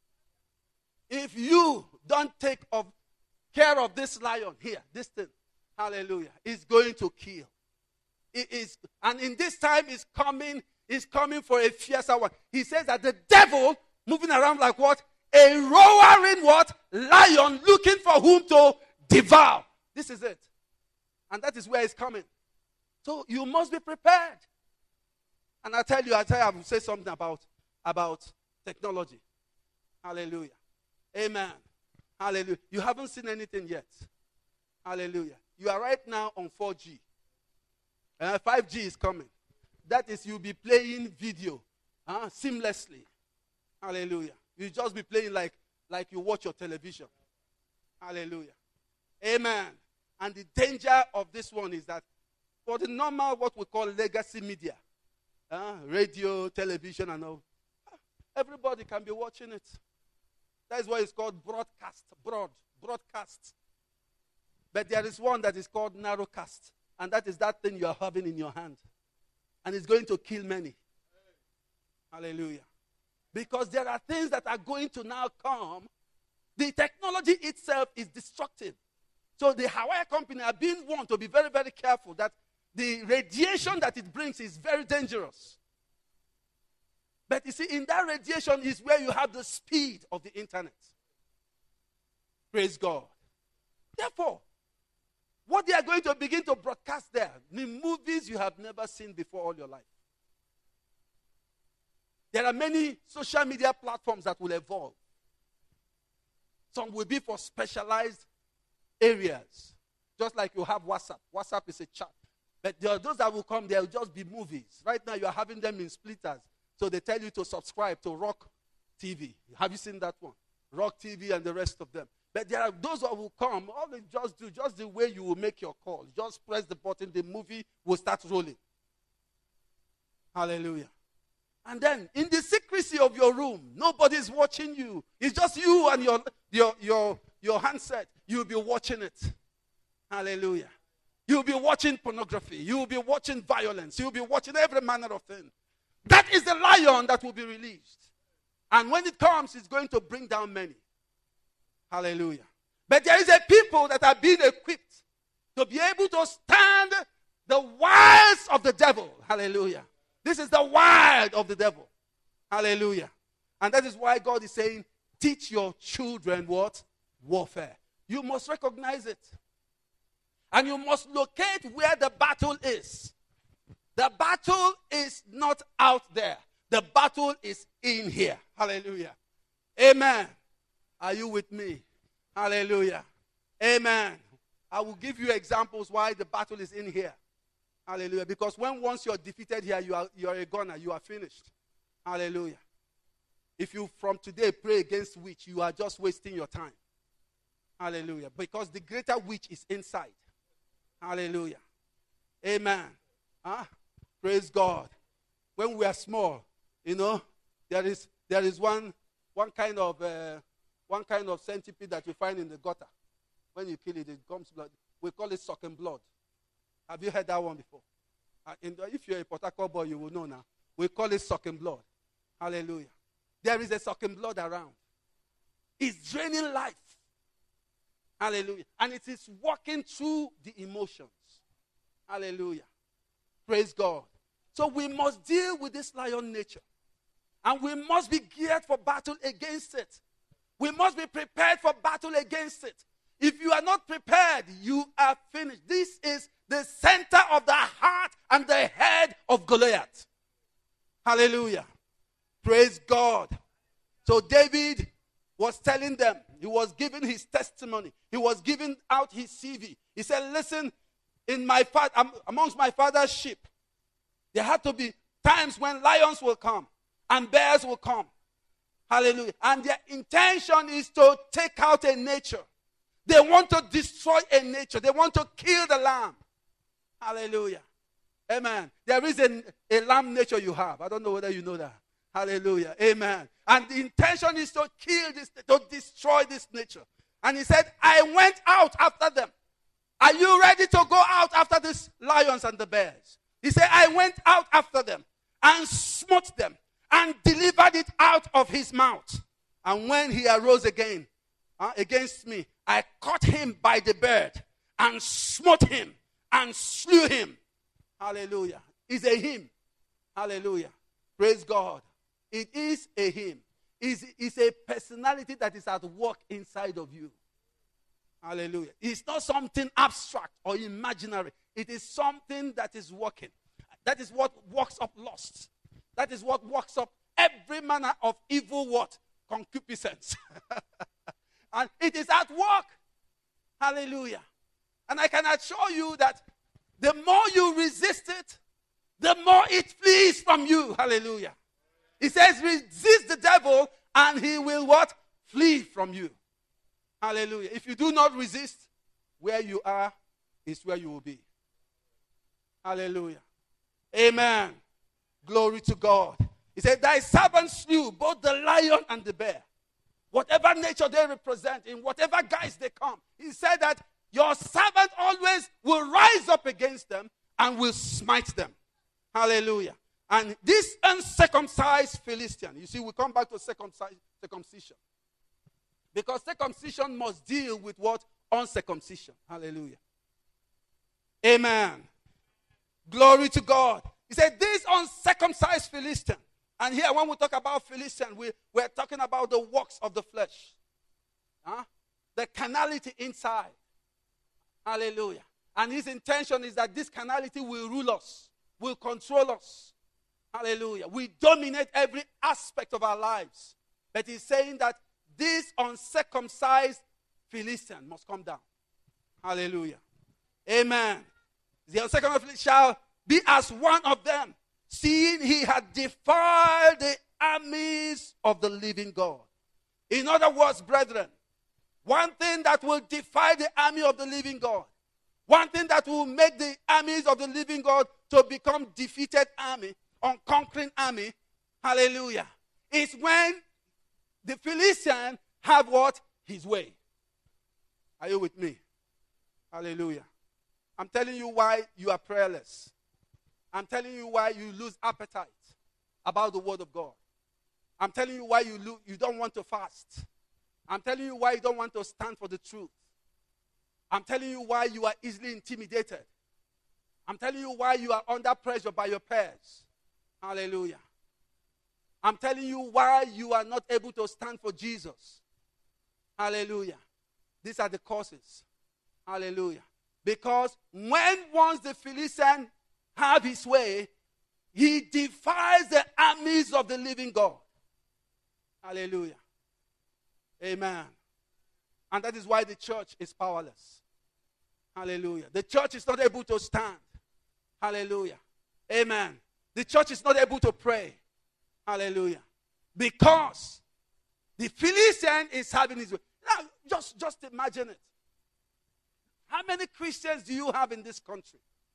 Speaker 1: If you don't take care of this lion here, this thing, Hallelujah. Is going to kill. It is, and in this time is coming for a fiercer one. He says that the devil moving around like what? A roaring what? Lion looking for whom to devour. This is it. And that is where it's coming. So you must be prepared. And I will say something about technology. Hallelujah. Amen. Hallelujah. You haven't seen anything yet. Hallelujah. You are right now on 4G. 5G is coming. That is, you'll be playing video seamlessly. Hallelujah. You'll just be playing like you watch your television. Hallelujah. Amen. And the danger of this one is that for the normal, what we call legacy media, radio, television, and all, everybody can be watching it. That is why it's called broadcast. But there is one that is called narrowcast. And that is that thing you are having in your hand. And it's going to kill many. Hallelujah. Because there are things that are going to now come. The technology itself is destructive. So the Hawaii company are being warned to be very, very careful that the radiation that it brings is very dangerous. But you see, in that radiation is where you have the speed of the internet. Praise God. Therefore, what they are going to begin to broadcast there, the movies you have never seen before all your life. There are many social media platforms that will evolve. Some will be for specialized areas. Just like you have WhatsApp. WhatsApp is a chat. But there are those that will come, there will just be movies. Right now you are having them in splitters. So they tell you to subscribe to Rock TV. Have you seen that one? Rock TV and the rest of them. But there are those that will come. All they just do, just the way you will make your call. Just press the button, the movie will start rolling. Hallelujah. And then, in the secrecy of your room, nobody's watching you. It's just you and your handset. You'll be watching it. Hallelujah. You'll be watching pornography. You'll be watching violence. You'll be watching every manner of thing. That is the lion that will be released. And when it comes, it's going to bring down many. Hallelujah. But there is a people that are being equipped to be able to stand the wiles of the devil. Hallelujah. This is the wild of the devil. Hallelujah. And that is why God is saying, teach your children what? Warfare. You must recognize it. And you must locate where the battle is. The battle is not out there. The battle is in here. Hallelujah. Amen. Are you with me? Hallelujah. Amen. I will give you examples why the battle is in here. Hallelujah. Because once you're defeated here, you are a goner. You are finished. Hallelujah. If you from today pray against witch, you are just wasting your time. Hallelujah. Because the greater witch is inside. Hallelujah. Amen. Praise God. When we are small, there is one kind of centipede that you find in the gutter. When you kill it, it comes blood. We call it sucking blood. Have you heard that one before? If you're a Port Harcourt boy, you will know now. We call it sucking blood. Hallelujah. There is a sucking blood around. It's draining life. Hallelujah. And it is walking through the emotions. Hallelujah. Praise God. So we must deal with this lion nature. And we must be geared for battle against it. We must be prepared for battle against it. If you are not prepared, you are finished. This is the center of the heart and the head of Goliath. Hallelujah. Praise God. So David was telling them, he was giving his testimony. He was giving out his CV. He said, listen, amongst my father's sheep, there had to be times when lions will come and bears will come. Hallelujah. And their intention is to take out a nature. They want to destroy a nature. They want to kill the lamb. Hallelujah. Amen. There is a lamb nature you have. I don't know whether you know that. Hallelujah. Amen. And the intention is to kill this, to destroy this nature. And he said, I went out after them. Are you ready to go out after these lions and the bears? He said, I went out after them and smote them and delivered it out of his mouth. And when he arose again against me, I caught him by the beard and smote him and slew him. Hallelujah. It's a hymn. Hallelujah. Praise God. It is a hymn. It's a personality that is at work inside of you. Hallelujah. It's not something abstract or imaginary. It is something that is working. That is what works up lust. That is what works up every manner of evil what? Concupiscence. And it is at work. Hallelujah. And I can assure you that the more you resist it, the more it flees from you. Hallelujah. It says resist the devil and he will what? Flee from you. Hallelujah. If you do not resist, where you are is where you will be. Hallelujah. Amen. Glory to God. He said, thy servant slew both the lion and the bear. Whatever nature they represent, in whatever guise they come. He said that your servant always will rise up against them and will smite them. Hallelujah. And this uncircumcised Philistine, you see, we come back to circumcision. Because circumcision must deal with what? Uncircumcision. Hallelujah. Amen. Glory to God. He said, this uncircumcised Philistine. And here, when we talk about Philistine, we're talking about the works of the flesh. The carnality inside. Hallelujah. And his intention is that this carnality will rule us, will control us. Hallelujah. We dominate every aspect of our lives. But he's saying that this uncircumcised Philistine must come down. Hallelujah. Amen. The uncircumcised Philistine shall be as one of them, seeing he had defiled the armies of the living God. In other words, brethren, one thing that will defy the army of the living God, one thing that will make the armies of the living God to become defeated army, unconquering army, hallelujah, is when the Philistine have what? His way. Are you with me? Hallelujah. I'm telling you why you are prayerless. I'm telling you why you lose appetite about the word of God. I'm telling you why you don't want to fast. I'm telling you why you don't want to stand for the truth. I'm telling you why you are easily intimidated. I'm telling you why you are under pressure by your peers. Hallelujah. I'm telling you why you are not able to stand for Jesus. Hallelujah. These are the causes. Hallelujah. Because when once the Philistine have his way, he defies the armies of the living God. Hallelujah. Amen. And that is why the church is powerless. Hallelujah. The church is not able to stand. Hallelujah. Amen. The church is not able to pray. Hallelujah. Because the Philistine is having his way. Now, just imagine it. How many Christians do you have in this country?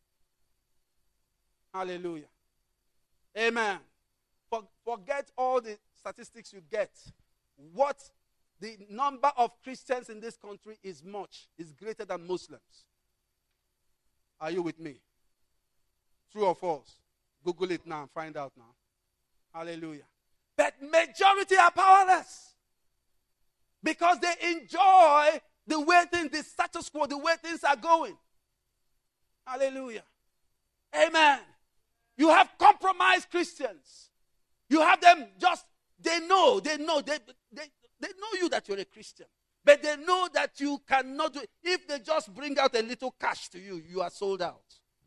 Speaker 1: Hallelujah. Amen. Forget all the statistics you get. What the number of Christians in this country is greater than Muslims. Are you with me? True or false? Google it now and find out now. Hallelujah. But majority are powerless. Because they enjoy the way things, the status quo, the way things are going. Hallelujah. Amen. You have compromised Christians. You have them just, they know you that you're a Christian. But they know that you cannot do it. If they just bring out a little cash to you, you are sold out.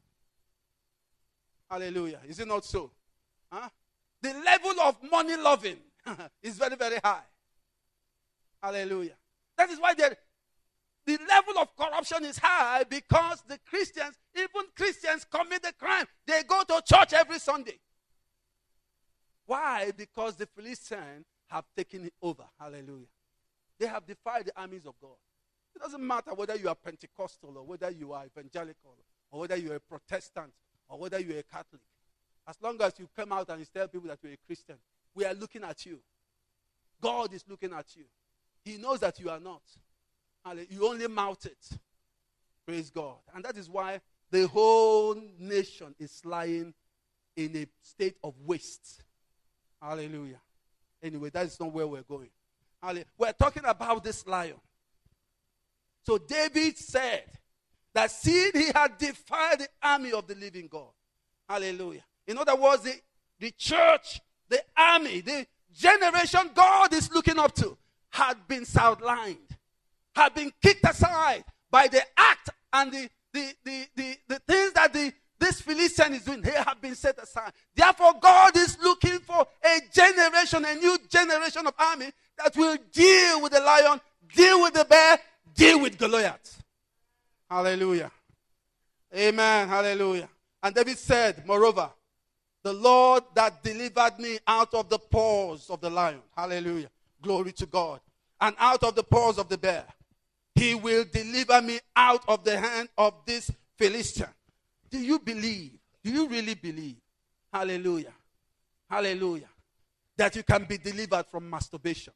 Speaker 1: Hallelujah. Is it not so? Huh? The level of money loving is very, very high. Hallelujah. That is why the level of corruption is high, because the Christians, even Christians, commit the crime. They go to church every Sunday. Why? Because the Philistines have taken it over. Hallelujah. They have defied the armies of God. It doesn't matter whether you are Pentecostal or whether you are evangelical or whether you are a Protestant or whether you are a Catholic. As long as you come out and tell people that you're a Christian, we are looking at you. God is looking at you. He knows that you are not. You only mouth it. Praise God. And that is why the whole nation is lying in a state of waste. Hallelujah. Anyway, that is not where we're going. We're talking about this lion. So David said that seeing he had defied the army of the living God. Hallelujah. In other words, the church, the army, the generation God is looking up to had been sidelined, had been kicked aside by the act and the things that this Philistine is doing. They have been set aside. Therefore, God is looking for a generation, a new generation of army that will deal with the lion, deal with the bear, deal with Goliath. Hallelujah. Amen. Hallelujah. And David said, moreover, the Lord that delivered me out of the paws of the lion. Hallelujah. Glory to God. And out of the paws of the bear. He will deliver me out of the hand of this Philistine. Do you believe? Do you really believe? Hallelujah. Hallelujah. That you can be delivered from masturbation.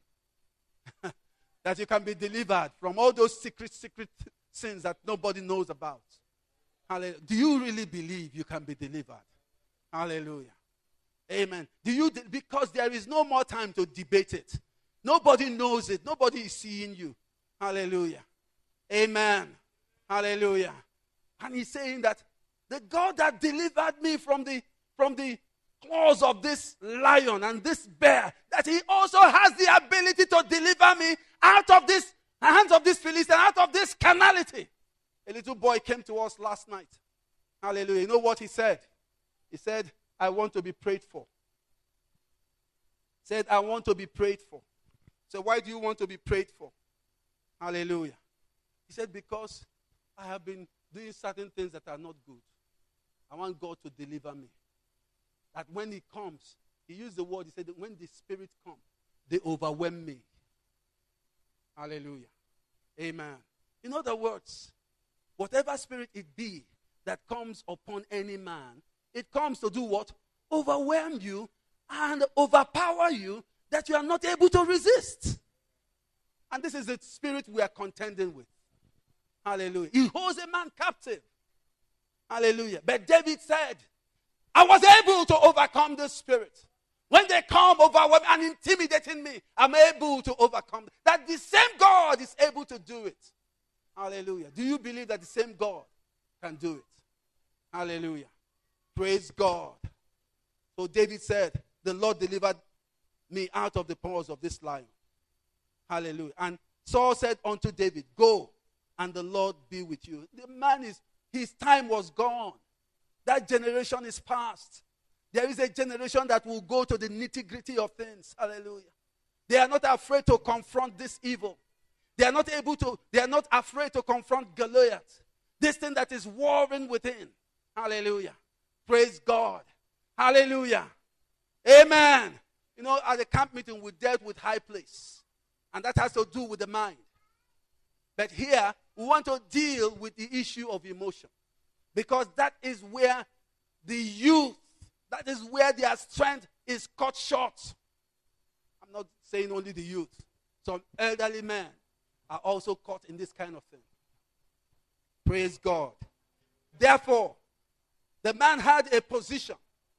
Speaker 1: That you can be delivered from all those secret sins that nobody knows about. Hallelujah. Do you really believe you can be delivered? Hallelujah. Amen. Because there is no more time to debate it. Nobody knows it. Nobody is seeing you. Hallelujah. Amen. Hallelujah. And he's saying that the God that delivered me from the claws of this lion and this bear, that he also has the ability to deliver me out of the hands of this Philistine, out of this carnality. A little boy came to us last night. Hallelujah. You know what he said? He said, I want to be prayed for. He said, I want to be prayed for. So why do you want to be prayed for? Hallelujah. He said, because I have been doing certain things that are not good. I want God to deliver me. That when he comes, he used the word, he said, when the Spirit comes, they overwhelm me. Hallelujah. Amen. In other words, whatever spirit it be that comes upon any man, it comes to do what? Overwhelm you and overpower you that you are not able to resist. And this is the spirit we are contending with. Hallelujah. He holds a man captive. Hallelujah. But David said, I was able to overcome this spirit. When they come overwhelming and intimidating me, I'm able to overcome. That the same God is able to do it. Hallelujah. Do you believe that the same God can do it? Hallelujah. Praise God. So David said, the Lord delivered me out of the paws of this lion. Hallelujah. And Saul said unto David, go, and the Lord be with you. The man his time was gone. That generation is past. There is a generation that will go to the nitty-gritty of things. Hallelujah. They are not afraid to confront this evil. They are not afraid to confront Goliath. This thing that is warring within. Hallelujah. Praise God. Hallelujah. Amen. You know, at the camp meeting, we dealt with high place. And that has to do with the mind. But here, we want to deal with the issue of emotion. Because that is where the youth, that is where their strength is cut short. I'm not saying only the youth. Some elderly men are also caught in this kind of thing. Praise God. Therefore, the man had a position.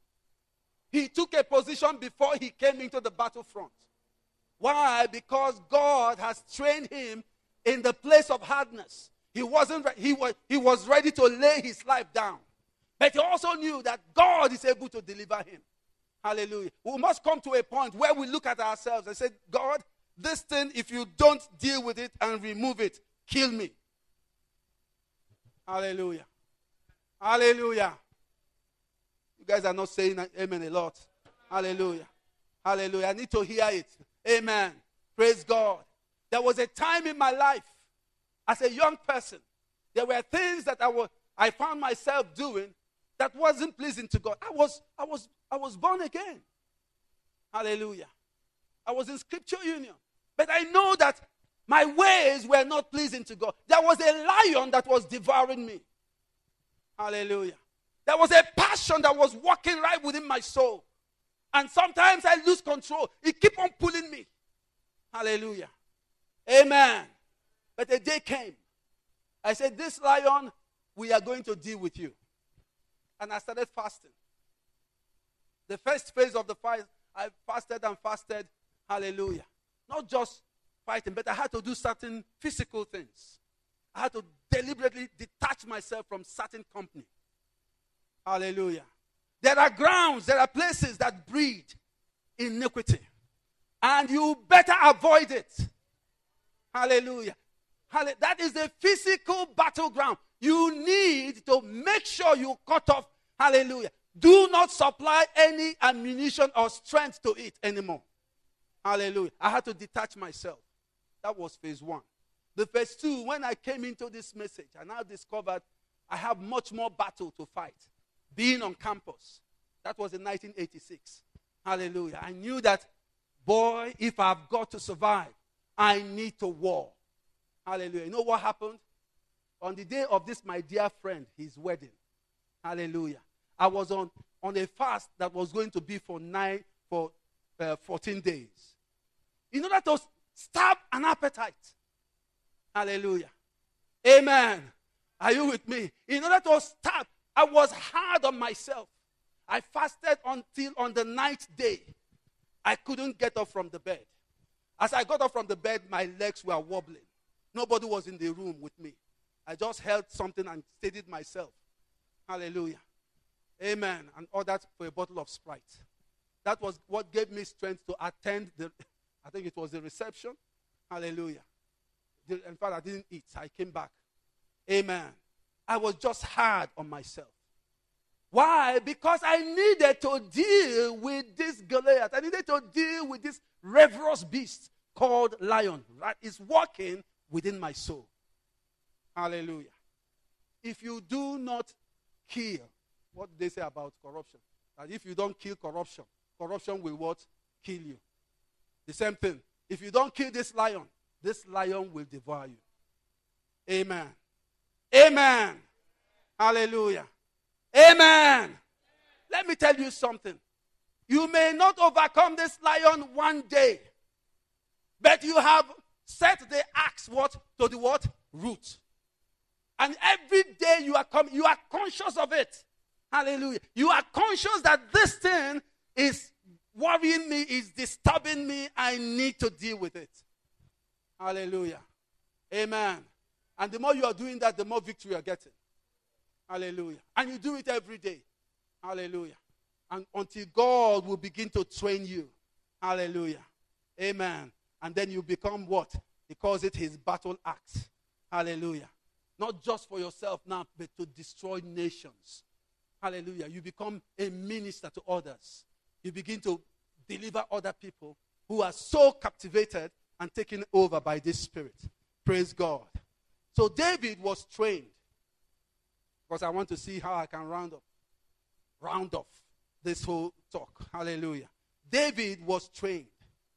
Speaker 1: He took a position before he came into the battlefront. Why? Because God has trained him in the place of hardness. He was ready to lay his life down. But he also knew that God is able to deliver him. Hallelujah. We must come to a point where we look at ourselves and say, God, this thing, if you don't deal with it and remove it, kill me. Hallelujah. Hallelujah. You guys are not saying amen a lot. Hallelujah. Hallelujah. I need to hear it. Amen. Praise God. There was a time in my life as a young person. There were things that I found myself doing that wasn't pleasing to God. I was born again. Hallelujah. I was in scripture union. But I know that my ways were not pleasing to God. There was a lion that was devouring me. Hallelujah. There was a passion that was walking right within my soul. And sometimes I lose control. It kept on pulling me. Hallelujah. Amen. But a day came. I said, this lion, we are going to deal with you. And I started fasting. The first phase of the fast, I fasted and fasted. Hallelujah. Not just fighting, but I had to do certain physical things. I had to deliberately detach myself from certain company. Hallelujah. There are grounds, there are places that breed iniquity. And you better avoid it. Hallelujah. That is the physical battleground. You need to make sure you cut off. Hallelujah. Do not supply any ammunition or strength to it anymore. Hallelujah. I had to detach myself. That was phase 1. The phase 2, when I came into this message, I now discovered I have much more battle to fight. Being on campus. That was in 1986. Hallelujah. I knew that, boy, if I've got to survive, I need to war. Hallelujah. You know what happened? On the day of this, my dear friend, his wedding. Hallelujah. I was on a fast that was going to be for 14 days. In order to starve an appetite. Hallelujah. Amen. Are you with me? In order to starve, I was hard on myself. I fasted until on the 9th day. I couldn't get up from the bed. As I got up from the bed, my legs were wobbling. Nobody was in the room with me. I just held something and steadied myself. Hallelujah. Amen. And ordered for a bottle of Sprite. That was what gave me strength to attend I think it was the reception. Hallelujah. In fact, I didn't eat. I came back. Amen. I was just hard on myself. Why? Because I needed to deal with this Goliath. I needed to deal with this ravenous beast called lion that is walking within my soul. Hallelujah. If you do not kill, what do they say about corruption? That if you don't kill corruption, corruption will what? Kill you. The same thing. If you don't kill this lion will devour you. Amen. Amen. Hallelujah. Amen. Let me tell you something. You may not overcome this lion one day, but you have set the axe to the root. And every day you are conscious of it. Hallelujah. You are conscious that this thing is worrying me, is disturbing me. I need to deal with it. Hallelujah. Amen. And the more you are doing that, the more victory you are getting. Hallelujah. And you do it every day. Hallelujah. And until God will begin to train you. Hallelujah. Amen. And then you become what? He calls it his battle axe. Hallelujah. Not just for yourself now, but to destroy nations. Hallelujah. You become a minister to others. You begin to deliver other people who are so captivated and taken over by this spirit. Praise God. So David was trained. Because I want to see how I can round off this whole talk. Hallelujah. David was trained.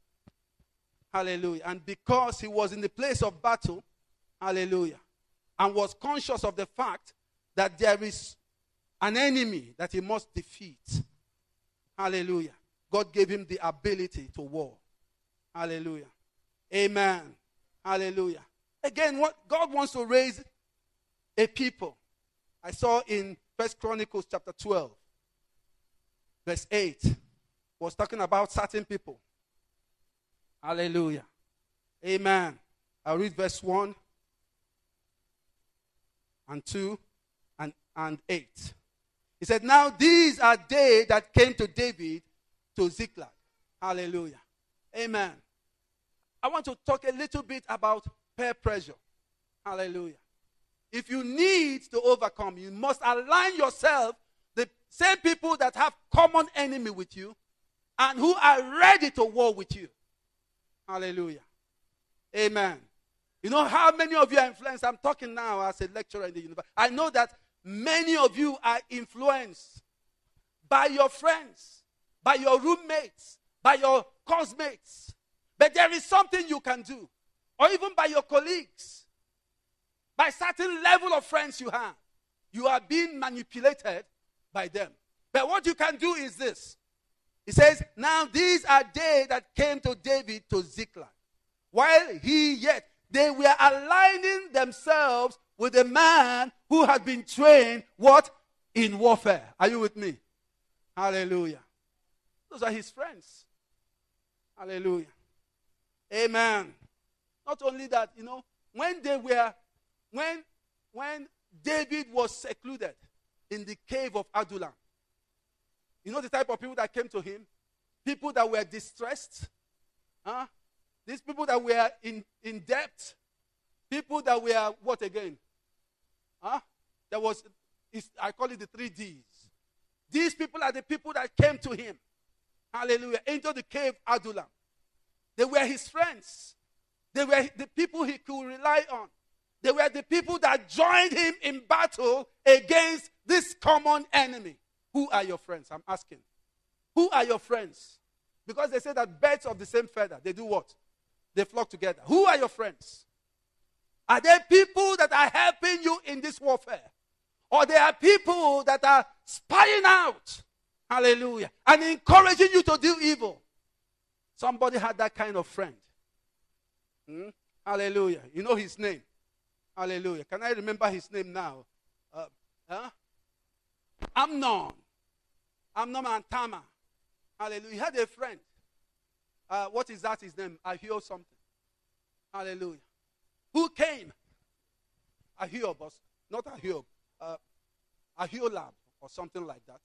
Speaker 1: Hallelujah. And because he was in the place of battle, hallelujah, and was conscious of the fact that there is an enemy that he must defeat. Hallelujah. God gave him the ability to war. Hallelujah. Amen. Hallelujah. Again, what God wants to raise a people. I saw in 1 Chronicles chapter 12, verse 8, was talking about certain people. Hallelujah. Amen. I'll read verse 1 and 2 and 8. He said, now these are they that came to David to Ziklag. Hallelujah. Amen. I want to talk a little bit about peer pressure. Hallelujah. If you need to overcome, you must align yourself the same people that have common enemy with you and who are ready to war with you. Hallelujah. Amen. You know how many of you are influenced? I'm talking now as a lecturer in the university. I know that many of you are influenced by your friends, by your roommates, by your classmates. But there is something you can do. Or even by your colleagues. By certain level of friends you have. You are being manipulated by them. But what you can do is this. He says, now these are they that came to David to Ziklag. While they were aligning themselves with a man who had been trained, what? In warfare. Are you with me? Hallelujah. Those are his friends. Hallelujah. Amen. Not only that, when when David was secluded in the cave of Adullam, you know the type of people that came to him? People that were distressed. These people that were in debt. People that were, what again? There was, I call it the 3 Ds. These people are the people that came to him. Hallelujah. Into the cave Adullam. They were his friends. They were the people he could rely on. They were the people that joined him in battle against this common enemy. Who are your friends? I'm asking. Who are your friends? Because they say that birds of the same feather, they do what? They flock together. Who are your friends? Are there people that are helping you in this warfare? Or there are people that are spying out, hallelujah, and encouraging you to do evil? Somebody had that kind of friend. Hallelujah. You know his name. Hallelujah. Can I remember his name now? Amnon. Amnon and Tamar. Hallelujah. He had a friend. What is that his name? Ahio something. Hallelujah. Who came? Ahiob, not Ahiob. Ahiolab or something like that.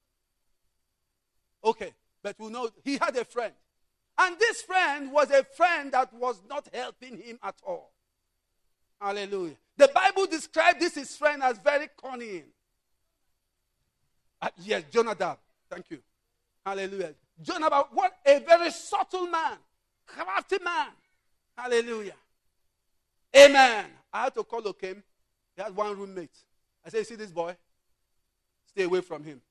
Speaker 1: Okay, but we know he had a friend. And this friend was a friend that was not helping him at all. Hallelujah. The Bible described this his friend as very cunning. Yes, Jonadab. Thank you. Hallelujah. Jonadab, what a very subtle man. Crafty man. Hallelujah. Amen. I had to call Okem. He had one roommate. I said, see this boy? Stay away from him.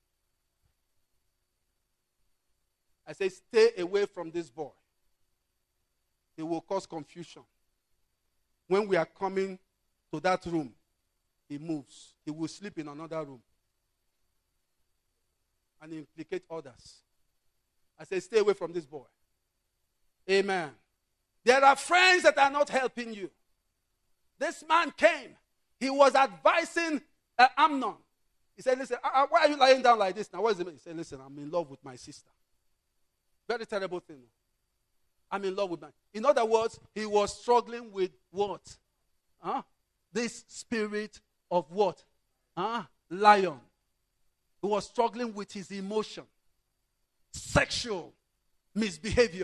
Speaker 1: I said, stay away from this boy. He will cause confusion. When we are coming to that room, he moves. He will sleep in another room and implicate others. I said, stay away from this boy. Amen. There are friends that are not helping you. This man came. He was advising Amnon. He said, listen, why are you lying down like this now? What is it? He said, listen, I'm in love with my sister. Very terrible thing. I'm in love with my... In other words, he was struggling with what? This spirit of what? Lion. He was struggling with his emotion. Sexual misbehavior.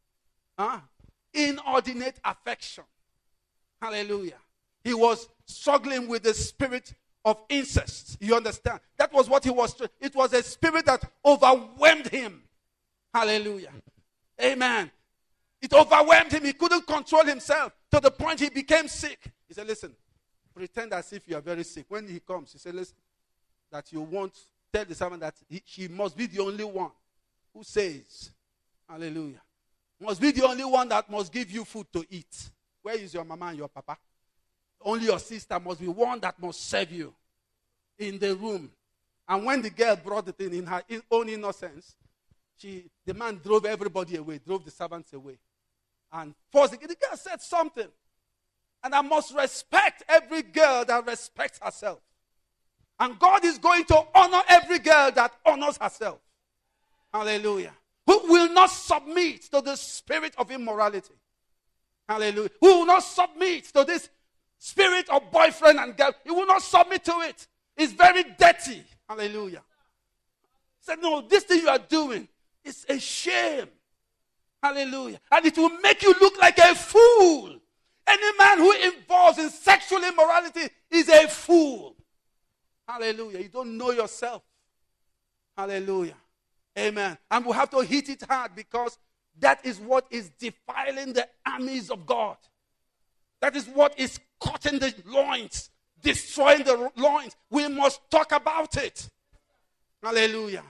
Speaker 1: Inordinate affection. Hallelujah. He was struggling with the spirit of incest. You understand? That was what he was. It was a spirit that overwhelmed him. Hallelujah. Amen. It overwhelmed him. He couldn't control himself to the point he became sick. He said, listen, pretend as if you are very sick. When he comes, he said, listen, that you won't tell the servant that she must be the only one who says, hallelujah, must be the only one that must give you food to eat. Where is your mama and your papa? Only your sister must be one that must serve you in the room. And when the girl brought the thing in her own innocence, the man drove everybody away, drove the servants away. And forced the girl said something. And I must respect every girl that respects herself. And God is going to honor every girl that honors herself. Hallelujah. Who will not submit to the spirit of immorality. Hallelujah. Who will not submit to this spirit of boyfriend and girl. He will not submit to it. It's very dirty. Hallelujah. He said, no, this thing you are doing is a shame. Hallelujah. And it will make you look like a fool. Any man who involves in sexual immorality is a fool. Hallelujah. You don't know yourself. Hallelujah. Amen. And we have to hit it hard because that is what is defiling the armies of God. That is what is cutting the loins, destroying the loins. We must talk about it. Hallelujah.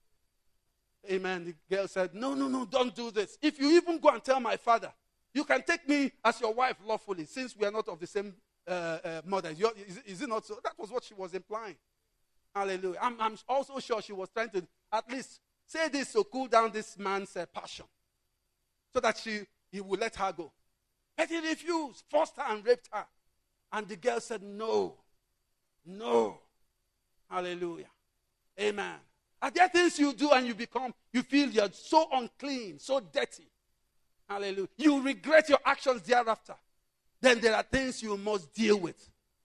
Speaker 1: Amen. The girl said, no, don't do this. If you even go and tell my father, you can take me as your wife lawfully, since we are not of the same mother. Is it not so? That was what she was implying. Hallelujah. I'm also sure she was trying to at least say this to cool down this man's passion, so that he would let her go. But he refused, forced her and raped her. And the girl said, no. Hallelujah. Amen. Are there things you do and you feel you're so unclean, so dirty? Hallelujah. You regret your actions thereafter. Then there are things you must deal with.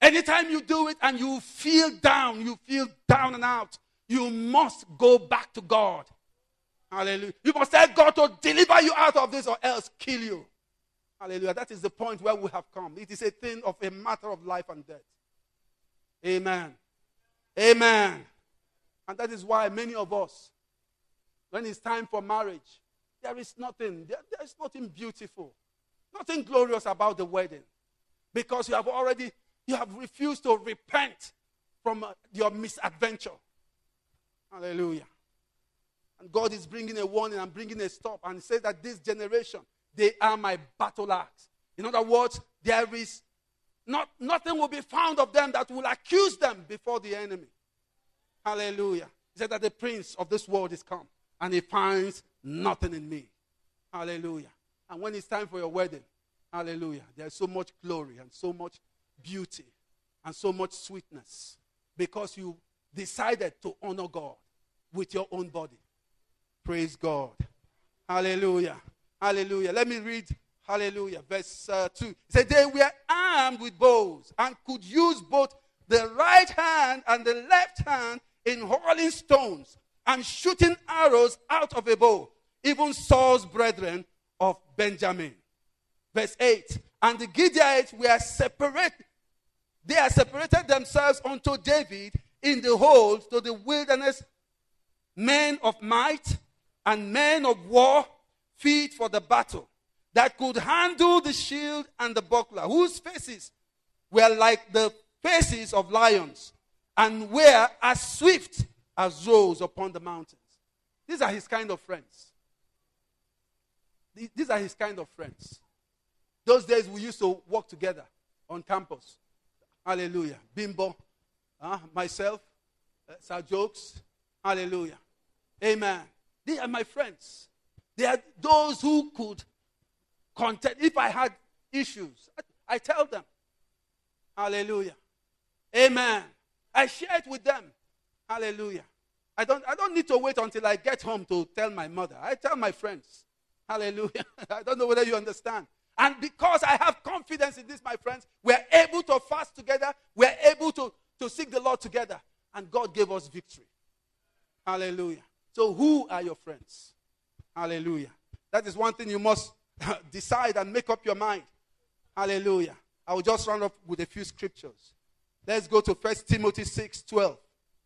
Speaker 1: Anytime you do it and you feel down and out, you must go back to God. Hallelujah. You must tell God to deliver you out of this or else kill you. Hallelujah. That is the point where we have come. It is a thing of a matter of life and death. Amen. Amen. And that is why many of us, when it's time for marriage, there is nothing beautiful, nothing glorious about the wedding. Because you have refused to repent from your misadventure. Hallelujah. And God is bringing a warning and bringing a stop. And he says that this generation, they are my battle axe. In other words, there is nothing will be found of them that will accuse them before the enemy. Hallelujah. He said that the prince of this world is come, and he finds nothing in me. Hallelujah. And when it's time for your wedding, hallelujah, there's so much glory and so much beauty and so much sweetness because you decided to honor God with your own body. Praise God. Hallelujah. Hallelujah. Let me read. Hallelujah. Verse 2. It said, they were armed with bows and could use both the right hand and the left hand in hurling stones and shooting arrows out of a bow. Even Saul's brethren of Benjamin. Verse 8. And the Gideonites were separated. They have separated themselves unto David in the hold to the wilderness, men of might and men of war, fit for the battle, that could handle the shield and the buckler, whose faces were like the faces of lions, and were as swift as roes upon the mountains. These are his kind of friends. These are his kind of friends. Those days we used to work together on campus. Hallelujah. Bimbo, myself, Sir Jokes. Hallelujah. Amen. They are my friends. They are those who could contend. If I had issues, I tell them. Hallelujah. Amen. I share it with them. Hallelujah. I don't need to wait until I get home to tell my mother. I tell my friends. Hallelujah. I don't know whether you understand. And because I have confidence in this, my friends, we're able to fast together. We're able to seek the Lord together. And God gave us victory. Hallelujah. So who are your friends? Hallelujah. That is one thing you must decide and make up your mind. Hallelujah. I will just round up with a few scriptures. Let's go to 1 Timothy 6:12.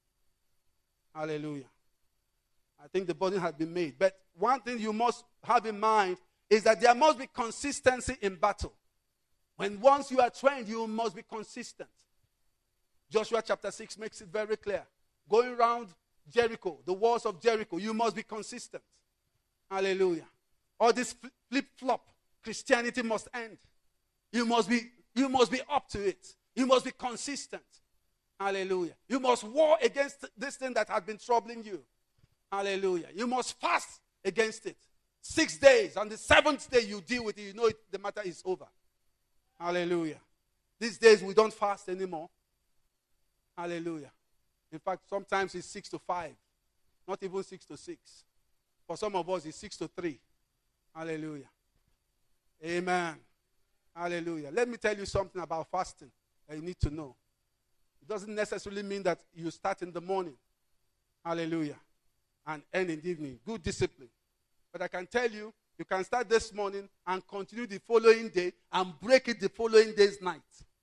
Speaker 1: Hallelujah. I think the burden has been made. But one thing you must have in mind is that there must be consistency in battle. When once you are trained, you must be consistent. Joshua chapter 6 makes it very clear. Going around Jericho, the walls of Jericho, you must be consistent. Hallelujah. All this flip-flop Christianity must end. You must be up to it. You must be consistent. Hallelujah. You must war against this thing that has been troubling you. Hallelujah. You must fast against it. 6 days. On the 7th day you deal with it. You know the matter is over. Hallelujah. These days we don't fast anymore. Hallelujah. In fact, sometimes it's 6 to 5. Not even 6 to 6. For some of us, it's 6 to 3. Hallelujah. Amen. Hallelujah. Let me tell you something about fasting that you need to know. It doesn't necessarily mean that you start in the morning. Hallelujah. And end in the evening. Good discipline. But I can tell you, you can start this morning and continue the following day and break it the following day's night.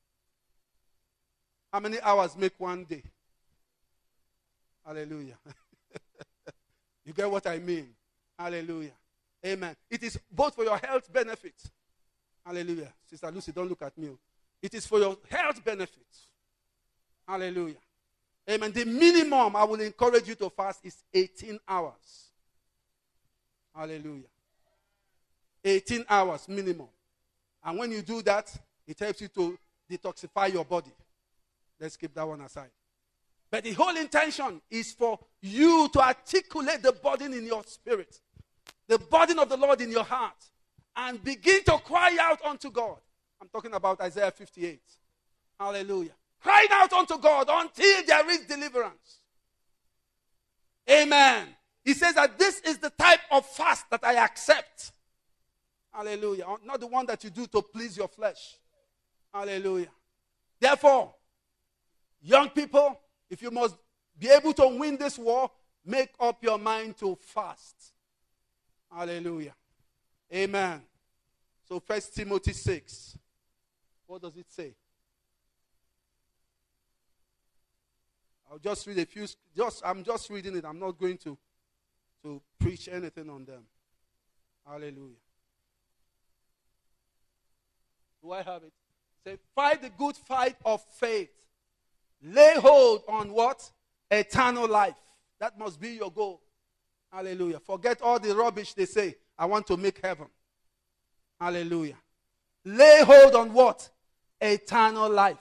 Speaker 1: How many hours make one day? Hallelujah. You get what I mean? Hallelujah. Amen. It is both for your health benefits. Hallelujah. Sister Lucy, don't look at me. It is for your health benefits. Hallelujah. Amen. The minimum I will encourage you to fast is 18 hours. Hallelujah. 18 hours minimum. And when you do that, it helps you to detoxify your body. Let's keep that one aside. But the whole intention is for you to articulate the burden in your spirit, the burden of the Lord in your heart, and begin to cry out unto God. I'm talking about Isaiah 58. Hallelujah. Crying out unto God until there is deliverance. Amen. He says that this is the type of fast that I accept. Hallelujah. Not the one that you do to please your flesh. Hallelujah. Therefore, Young people, if you must be able to win this war, make up your mind to fast. Hallelujah. Amen. So 1 Timothy 6. What does it say? I'll just read a few. I'm just reading it. I'm not going to preach anything on them. Hallelujah. Do I have it? Say, fight the good fight of faith. Lay hold on what? Eternal life. That must be your goal. Hallelujah. Forget all the rubbish they say. I want to make heaven. Hallelujah. Lay hold on what? Eternal life.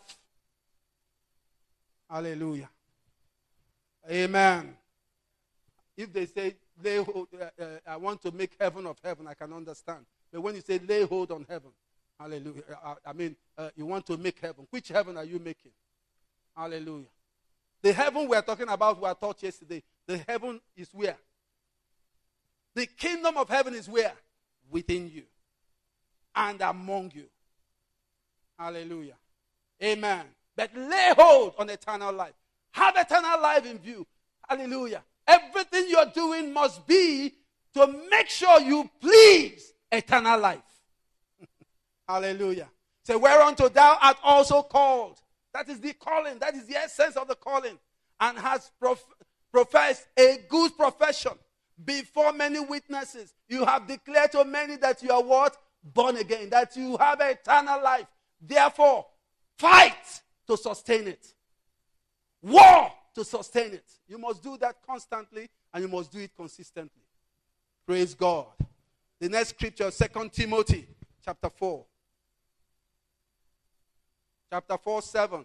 Speaker 1: Hallelujah. Amen. If they say, lay hold, I want to make heaven of heaven, I can understand. But when you say lay hold on heaven, hallelujah. You want to make heaven. Which heaven are you making? Hallelujah. The heaven we're talking about, we were taught yesterday. The heaven is where? The kingdom of heaven is where? Within you and among you. Hallelujah. Amen. But lay hold on eternal life. Have eternal life in view. Hallelujah. Everything you're doing must be to make sure you please eternal life. Hallelujah. Say, whereunto thou art also called. That is the calling. That is the essence of the calling. And has professed a good profession before many witnesses. You have declared to many that you are what? Born again. That you have eternal life. Therefore, fight to sustain it. War to sustain it. You must do that constantly and you must do it consistently. Praise God. The next scripture, 2 Timothy chapter 4. Chapter 4, 7.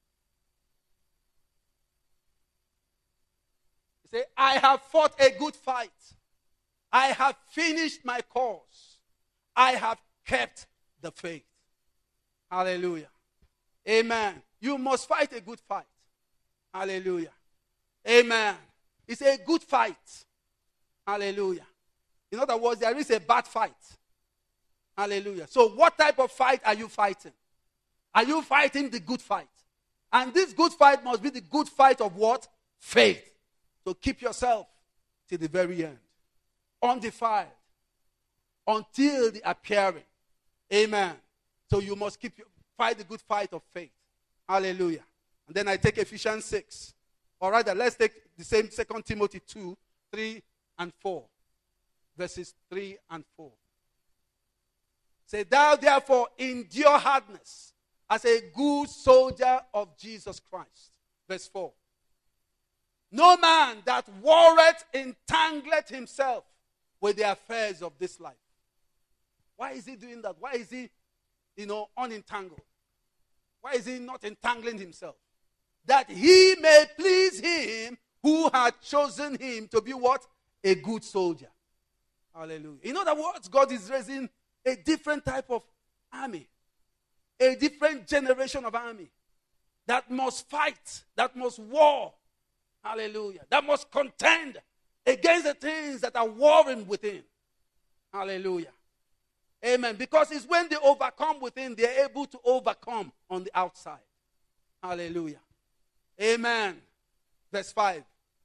Speaker 1: He says, I have fought a good fight. I have finished my course. I have kept the faith. Hallelujah. Amen. You must fight a good fight. Hallelujah. Amen. It's a good fight. Hallelujah. In other words, there is a bad fight. Hallelujah. So what type of fight are you fighting? Are you fighting the good fight? And this good fight must be the good fight of what? Faith. So keep yourself till the very end. Undefiled. Until the appearing. Amen. So you must fight the good fight of faith. Hallelujah. And then I take Ephesians 6. All right, let's take the same 2 Timothy 2, 3 and 4. Verses 3 and 4. Say, thou therefore endure hardness as a good soldier of Jesus Christ. Verse 4. No man that warreth entangleth himself with the affairs of this life. Why is he doing that? Why is he, unentangled? Why is he not entangling himself? That he may please him who had chosen him to be what? A good soldier. Hallelujah. In other words, God is raising a different type of army. A different generation of army. That must fight. That must war. Hallelujah. That must contend against the things that are warring within. Hallelujah. Amen. Because it's when they overcome within, they are able to overcome on the outside. Hallelujah. Amen. Verse 5.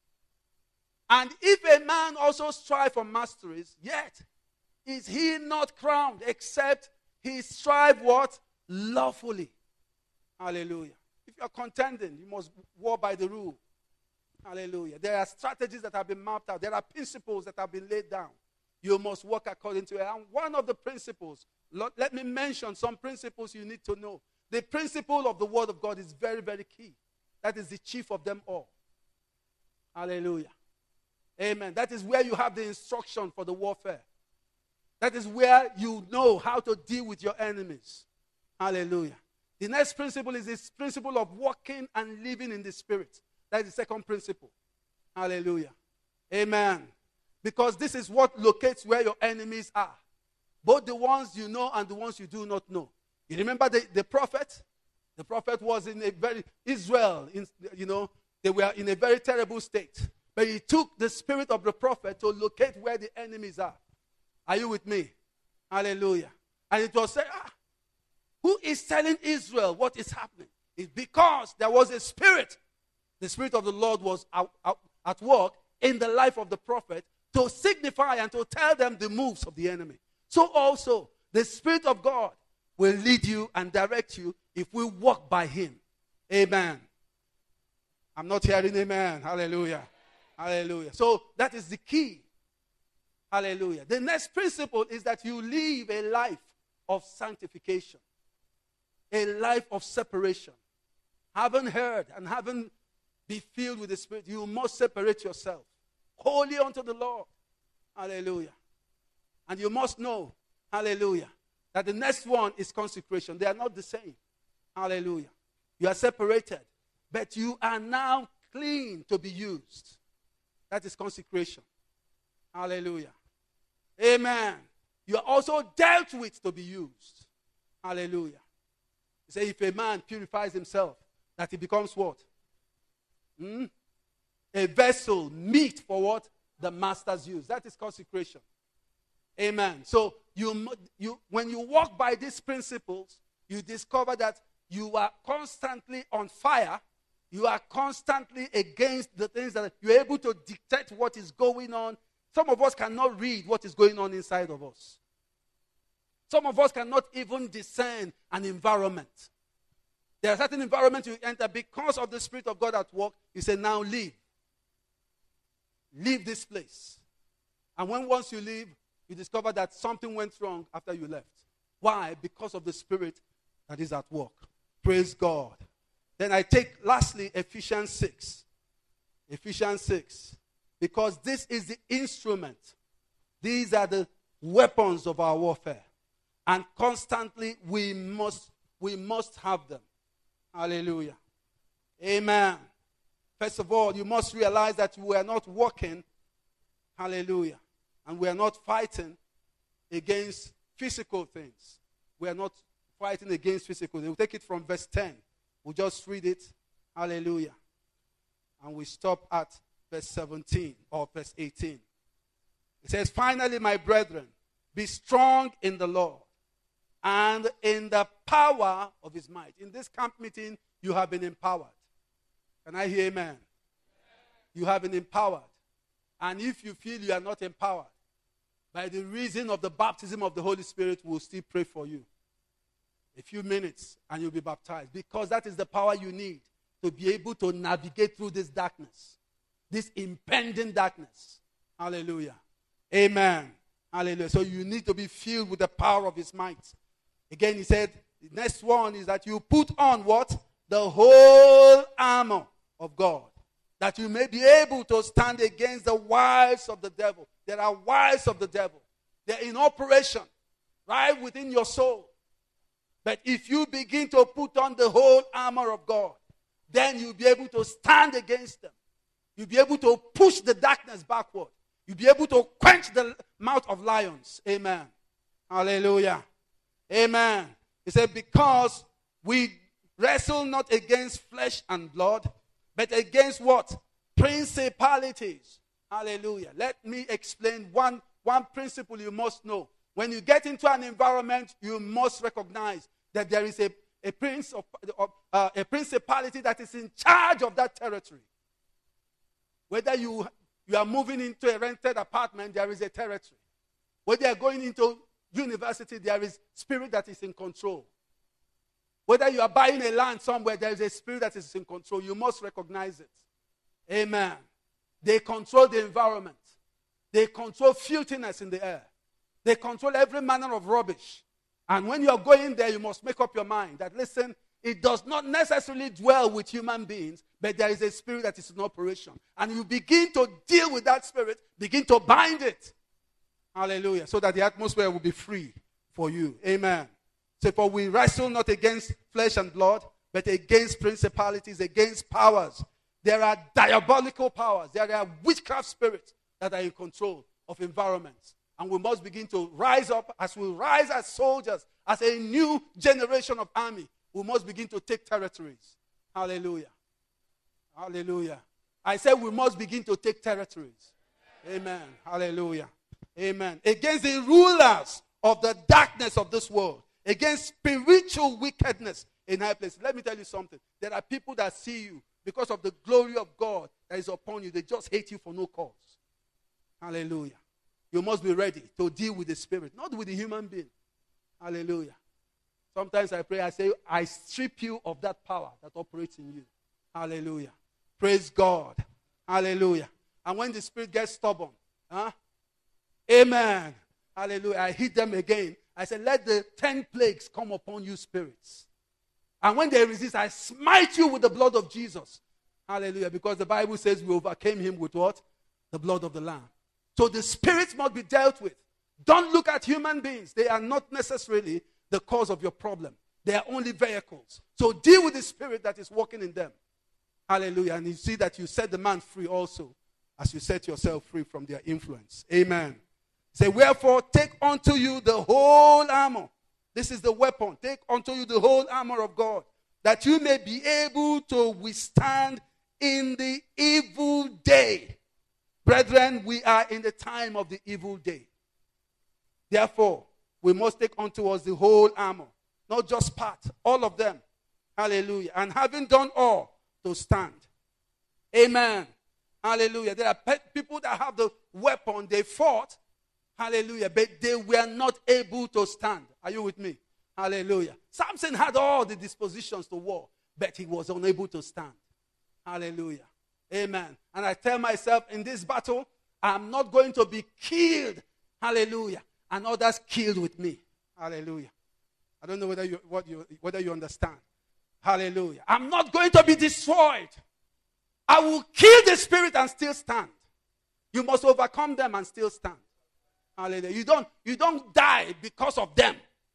Speaker 1: And if a man also strive for masteries, yet is he not crowned, except he strive what? Lawfully. Hallelujah. If you are contending, you must war by the rule. Hallelujah. There are strategies that have been mapped out. There are principles that have been laid down. You must work according to it. And one of the principles, let me mention some principles you need to know. The principle of the Word of God is very, very key. That is the chief of them all. Hallelujah. Amen. That is where you have the instruction for the warfare. That is where you know how to deal with your enemies. Hallelujah. The next principle is this principle of walking and living in the Spirit. That is the second principle. Hallelujah. Amen. Because this is what locates where your enemies are. Both the ones you know and the ones you do not know. You remember the prophet? The prophet was in a very, Israel, they were in a very terrible state. But he took the spirit of the prophet to locate where the enemies are. Are you with me? Hallelujah. And it was said, who is telling Israel what is happening? It's because there was a spirit. The Spirit of the Lord was at work in the life of the prophet to signify and to tell them the moves of the enemy. So also, the Spirit of God will lead you and direct you if we walk by Him. Amen. I'm not hearing amen. Hallelujah. Hallelujah. So that is the key. Hallelujah. The next principle is that you live a life of sanctification, a life of separation. Haven't heard and haven't been filled with the Spirit, you must separate yourself wholly unto the Lord. Hallelujah. And you must know, hallelujah, that the next one is consecration. They are not the same. Hallelujah. You are separated, but you are now clean to be used. That is consecration. Hallelujah. Amen. You are also dealt with to be used. Hallelujah. He said, if a man purifies himself, that he becomes what? A vessel meet for what? The master's use. That is consecration. Amen. So when you walk by these principles, you discover that you are constantly on fire. You are constantly against the things that you're able to dictate what is going on. Some of us cannot read what is going on inside of us. Some of us cannot even discern an environment. There are certain environments you enter because of the Spirit of God at work. You say, now leave. Leave this place. And once you leave, you discover that something went wrong after you left. Why? Because of the Spirit that is at work. Praise God. Then I take lastly Ephesians 6. Ephesians 6. Because this is the instrument. These are the weapons of our warfare. And constantly we must have them. Hallelujah. Amen. First of all, you must realize that we are not walking. Hallelujah. And we are not fighting against physical things. We are not fighting against physical things. We'll take it from verse 10. We'll just read it. Hallelujah. And we stop at verse 17 or verse 18. It says, finally, my brethren, be strong in the Lord and in the power of his might. In this camp meeting, you have been empowered. Can I hear amen? You have been empowered. And if you feel you are not empowered, by the reason of the baptism of the Holy Spirit, we'll still pray for you. A few minutes and you'll be baptized. Because that is the power you need to be able to navigate through this darkness. This impending darkness. Hallelujah. Amen. Hallelujah. So you need to be filled with the power of his might. Again, he said, the next one is that you put on what? The whole armor of God. That you may be able to stand against the wiles of the devil. There are wiles of the devil. They're in operation right within your soul. But if you begin to put on the whole armor of God, then you'll be able to stand against them. You'll be able to push the darkness backward. You'll be able to quench the mouth of lions. Amen. Hallelujah. Amen. He said, because we wrestle not against flesh and blood, but against what? Principalities. Hallelujah. Let me explain one principle you must know. When you get into an environment, you must recognize that there is a principality that is in charge of that territory. Whether you are moving into a rented apartment, there is a territory. Whether you are going into university, there is spirit that is in control. Whether you are buying a land somewhere, there is a spirit that is in control. You must recognize it. Amen. They control the environment. They control filthiness in the air. They control every manner of rubbish. And when you are going there, you must make up your mind that, listen, it does not necessarily dwell with human beings, but there is a spirit that is in operation. And you begin to deal with that spirit, begin to bind it. Hallelujah. So that the atmosphere will be free for you. Amen. So for we wrestle not against flesh and blood, but against principalities, against powers. There are diabolical powers. There are witchcraft spirits that are in control of environments. And we must begin to rise up as we rise as soldiers, as a new generation of army. We must begin to take territories. Hallelujah. Hallelujah. I said we must begin to take territories. Amen. Hallelujah. Amen. Against the rulers of the darkness of this world. Against spiritual wickedness in high places. Let me tell you something. There are people that see you because of the glory of God that is upon you. They just hate you for no cause. Hallelujah. You must be ready to deal with the spirit, not with the human being. Hallelujah. Sometimes I pray, I say, I strip you of that power that operates in you. Hallelujah. Praise God. Hallelujah. And when the spirit gets stubborn, amen. Hallelujah. I hit them again. I said, let the 10 plagues come upon you, spirits. And when they resist, I smite you with the blood of Jesus. Hallelujah. Because the Bible says we overcame him with what? The blood of the Lamb. So the spirits must be dealt with. Don't look at human beings. They are not necessarily the cause of your problem. They are only vehicles. So deal with the spirit that is working in them. Hallelujah. And you see that you set the man free also, as you set yourself free from their influence. Amen. Say, wherefore, take unto you the whole armor. This is the weapon. Take unto you the whole armor of God, that you may be able to withstand in the evil day. Brethren, we are in the time of the evil day. Therefore, we must take unto us the whole armor, not just part, all of them. Hallelujah. And having done all, to stand. Amen. Hallelujah. There are people that have the weapon, they fought. Hallelujah. But they were not able to stand. Are you with me? Hallelujah. Samson had all the dispositions to war, but he was unable to stand. Hallelujah. Amen. And I tell myself, in this battle, I'm not going to be killed. Hallelujah. And others killed with me. Hallelujah. I don't know whether you understand. Hallelujah. I'm not going to be destroyed. I will kill the spirit and still stand. You must overcome them and still stand. Hallelujah. You don't die because of them.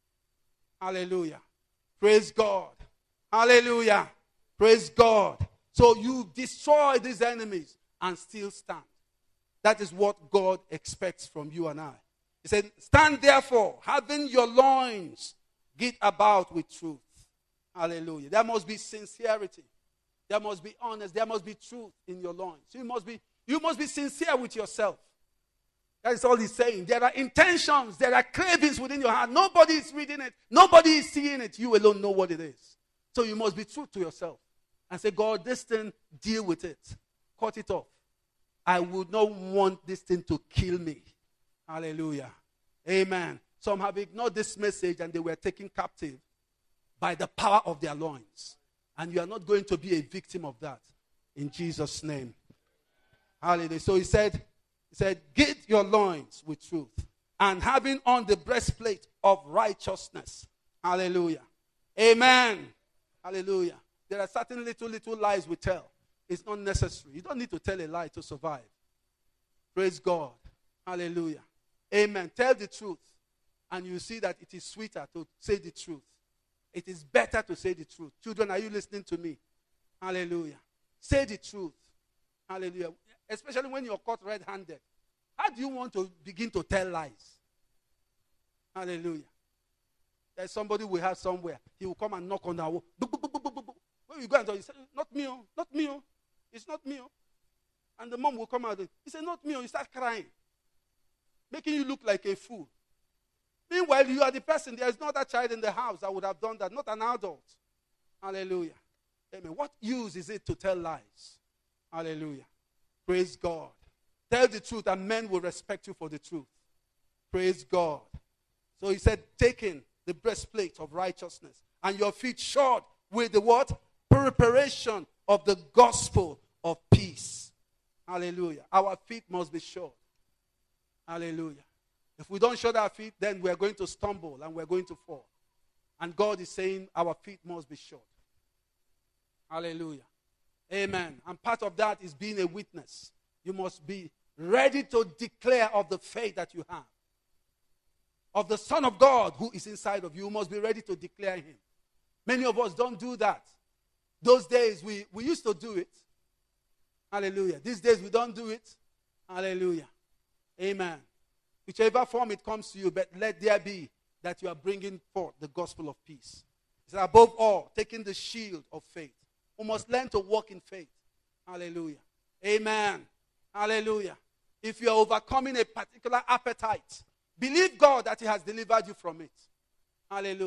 Speaker 1: Hallelujah. Praise God. Hallelujah. Praise God. So you destroy these enemies and still stand. That is what God expects from you and I. He said, stand therefore, having your loins girt about with truth. Hallelujah. There must be sincerity. There must be honest. There must be truth in your loins. You must be sincere with yourself. That is all he's saying. There are intentions. There are cravings within your heart. Nobody is reading it. Nobody is seeing it. You alone know what it is. So you must be true to yourself. And say, God, this thing, deal with it. Cut it off. I would not want this thing to kill me. Hallelujah. Amen. Some have ignored this message and they were taken captive by the power of their loins. And you are not going to be a victim of that. In Jesus' name. Hallelujah. So he said, gird your loins with truth. And having on the breastplate of righteousness. Hallelujah. Amen. Hallelujah. There are certain little lies we tell. It's not necessary. You don't need to tell a lie to survive. Praise God. Hallelujah. Amen. Tell the truth. And you see that it is sweeter to say the truth. It is better to say the truth. Children, are you listening to me? Hallelujah. Say the truth. Hallelujah. Especially when you're caught red-handed. How do you want to begin to tell lies? Hallelujah. There's somebody we have somewhere. He will come and knock on our wall. When we go and tell, he said, not me, oh, not me, oh. It's not me, oh. And the mom will come out. He said, not me, oh. You start crying. Making you look like a fool. Meanwhile, you are the person. There is not a child in the house that would have done that. Not an adult. Hallelujah. Amen. What use is it to tell lies? Hallelujah. Praise God. Tell the truth and men will respect you for the truth. Praise God. So he said, taking the breastplate of righteousness and your feet shod with the what? Preparation of the gospel of peace. Hallelujah. Our feet must be shod. Hallelujah. If we don't shod our feet, then we're going to stumble and we're going to fall. And God is saying our feet must be shod. Hallelujah. Amen. And part of that is being a witness. You must be ready to declare of the faith that you have. Of the Son of God who is inside of you. You must be ready to declare him. Many of us don't do that. Those days we used to do it. Hallelujah. These days we don't do it. Hallelujah. Amen. Whichever form it comes to you, but let there be that you are bringing forth the gospel of peace. He said, above all, taking the shield of faith. We must learn to walk in faith. Hallelujah. Amen. Hallelujah. If you are overcoming a particular appetite, believe God that he has delivered you from it. Hallelujah.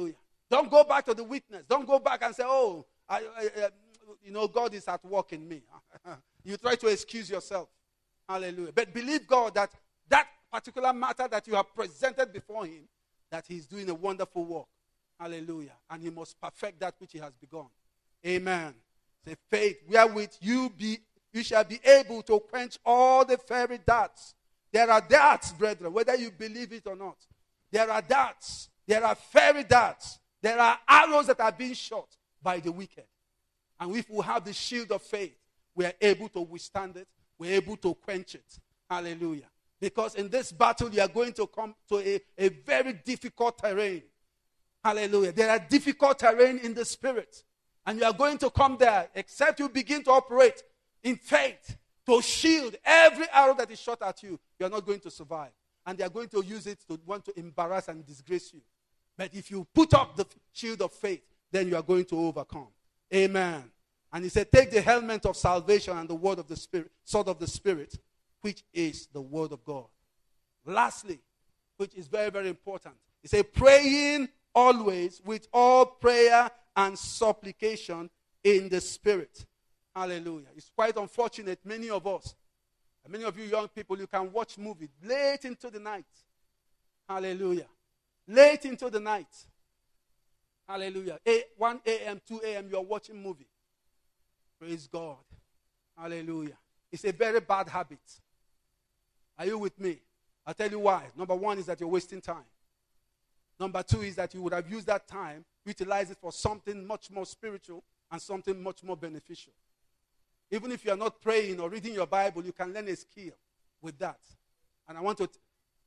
Speaker 1: Don't go back to the weakness. Don't go back and say, oh, God is at work in me. You try to excuse yourself. Hallelujah. But believe God that particular matter that you have presented before him, that he's doing a wonderful work. Hallelujah. And he must perfect that which he has begun. Amen. Say, faith wherewith you shall be able to quench all the fiery darts. There are darts, brethren, whether you believe it or not. There are darts. There are fiery darts. There are arrows that are being shot by the wicked. And if we have the shield of faith, we are able to withstand it. We're able to quench it. Hallelujah. Because in this battle, you are going to come to a very difficult terrain. Hallelujah. There are difficult terrain in the spirit. And you are going to come there, except you begin to operate in faith to shield every arrow that is shot at you. You are not going to survive. And they are going to use it to want to embarrass and disgrace you. But if you put up the shield of faith, then you are going to overcome. Amen. And he said, take the helmet of salvation and the word of the Spirit, sword of the Spirit, which is the word of God. Lastly, which is very, very important, he said, praying always with all prayer and supplication in the Spirit. Hallelujah. It's quite unfortunate, many of us, many of you young people, you can watch movies late into the night. Hallelujah. Late into the night. Hallelujah. 1 a.m., 2 a.m., you're watching movie. Praise God. Hallelujah. It's a very bad habit. Are you with me? I'll tell you why. Number one is that you're wasting time. Number two is that you would have used that time, utilize it for something much more spiritual and something much more beneficial. Even if you are not praying or reading your Bible, you can learn a skill with that. And I want to...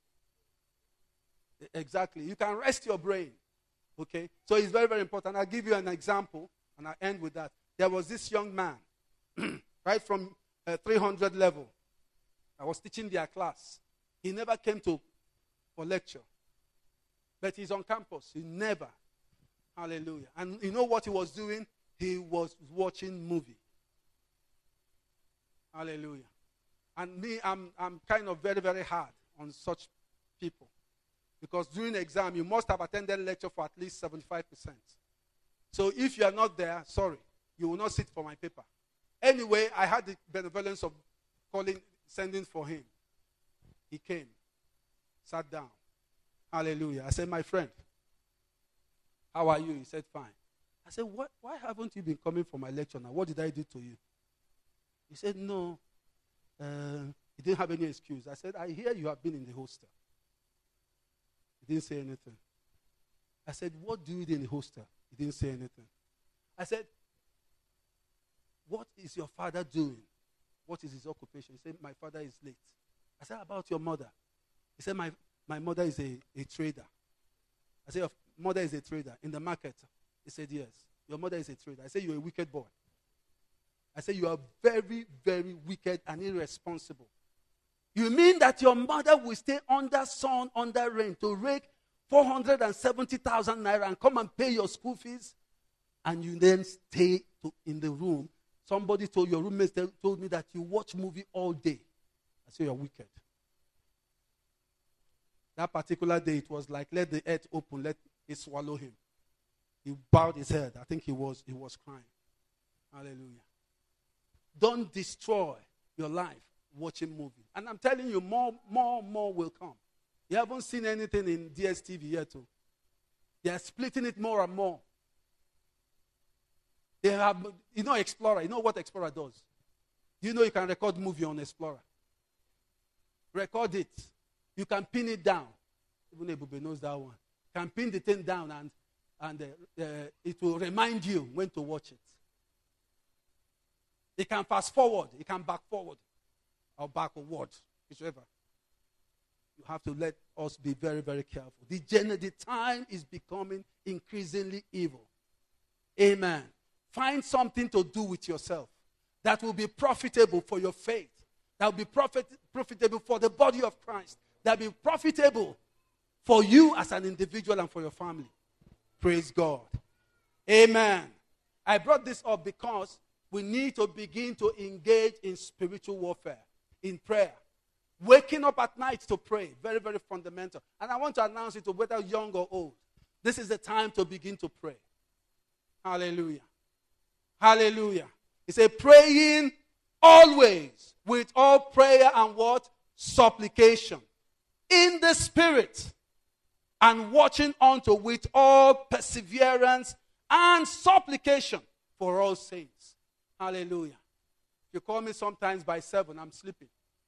Speaker 1: Exactly. You can rest your brain. Okay? So it's very, very important. I'll give you an example, and I'll end with that. There was this young man, right from 300 level. I was teaching their class. He never came for lecture. But he's on campus. He never. Hallelujah. And you know what he was doing? He was watching movie. Hallelujah. And me, I'm kind of very, very hard on such people. Because during the exam, you must have attended lecture for at least 75%. So if you are not there, sorry, you will not sit for my paper. Anyway, I had the benevolence of sending for him. He came, sat down. Hallelujah. I said, my friend, how are you? He said, fine. I said, why haven't you been coming for my lecture now? What did I do to you? He said, no. He didn't have any excuse. I said, I hear you have been in the hostel. He didn't say anything. I said, what do you do in the hostel? He didn't say anything. I said, what is your father doing? What is his occupation? He said, my father is late. I said, about your mother? He said, my mother is a trader. I said, your mother is a trader in the market? He said, yes. Your mother is a trader. I said, you're a wicked boy. I said, you are very, very wicked and irresponsible. You mean that your mother will stay under sun, under rain to rake 470,000 naira and come and pay your school fees? And you then stay in the room. Somebody told your roommates told me that you watch movie all day. I said, you're wicked. That particular day, it was like, let the earth open, let it swallow him. He bowed his head. I think he was crying. Hallelujah. Don't destroy your life watching movie. And I'm telling you, more will come. You haven't seen anything in DSTV yet, too. They are splitting it more and more. They have, Explorer. You know what Explorer does? You can record movie on Explorer. Record it. You can pin it down. Even Ebube knows that one. You can pin the thing down and it will remind you when to watch it. It can fast forward. It can back forward. Or backward. Whichever. You have to let us be very, very careful. The time is becoming increasingly evil. Amen. Find something to do with yourself that will be profitable for your faith. That will be profitable for the body of Christ. That will be profitable for you as an individual and for your family. Praise God. Amen. I brought this up because we need to begin to engage in spiritual warfare, in prayer. Waking up at night to pray, very, very fundamental. And I want to announce it to whether young or old. This is the time to begin to pray. Hallelujah. Hallelujah. He said, praying always with all prayer and what? Supplication. In the Spirit. And watching unto with all perseverance and supplication for all saints. Hallelujah. You call me sometimes by 7, I'm sleeping.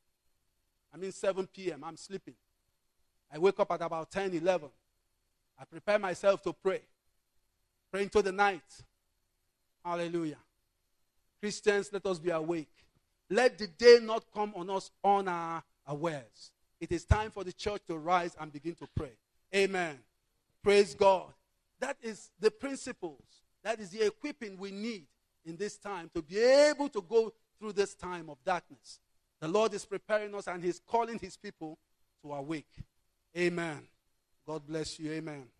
Speaker 1: 7 p.m., I'm sleeping. I wake up at about 10, 11. I prepare myself to pray. Pray into the night. Hallelujah. Christians, let us be awake. Let the day not come on us unawares. It is time for the church to rise and begin to pray. Amen. Praise God. That is the principles. That is the equipping we need in this time to be able to go through this time of darkness. The Lord is preparing us and He's calling His people to awake. Amen. God bless you. Amen.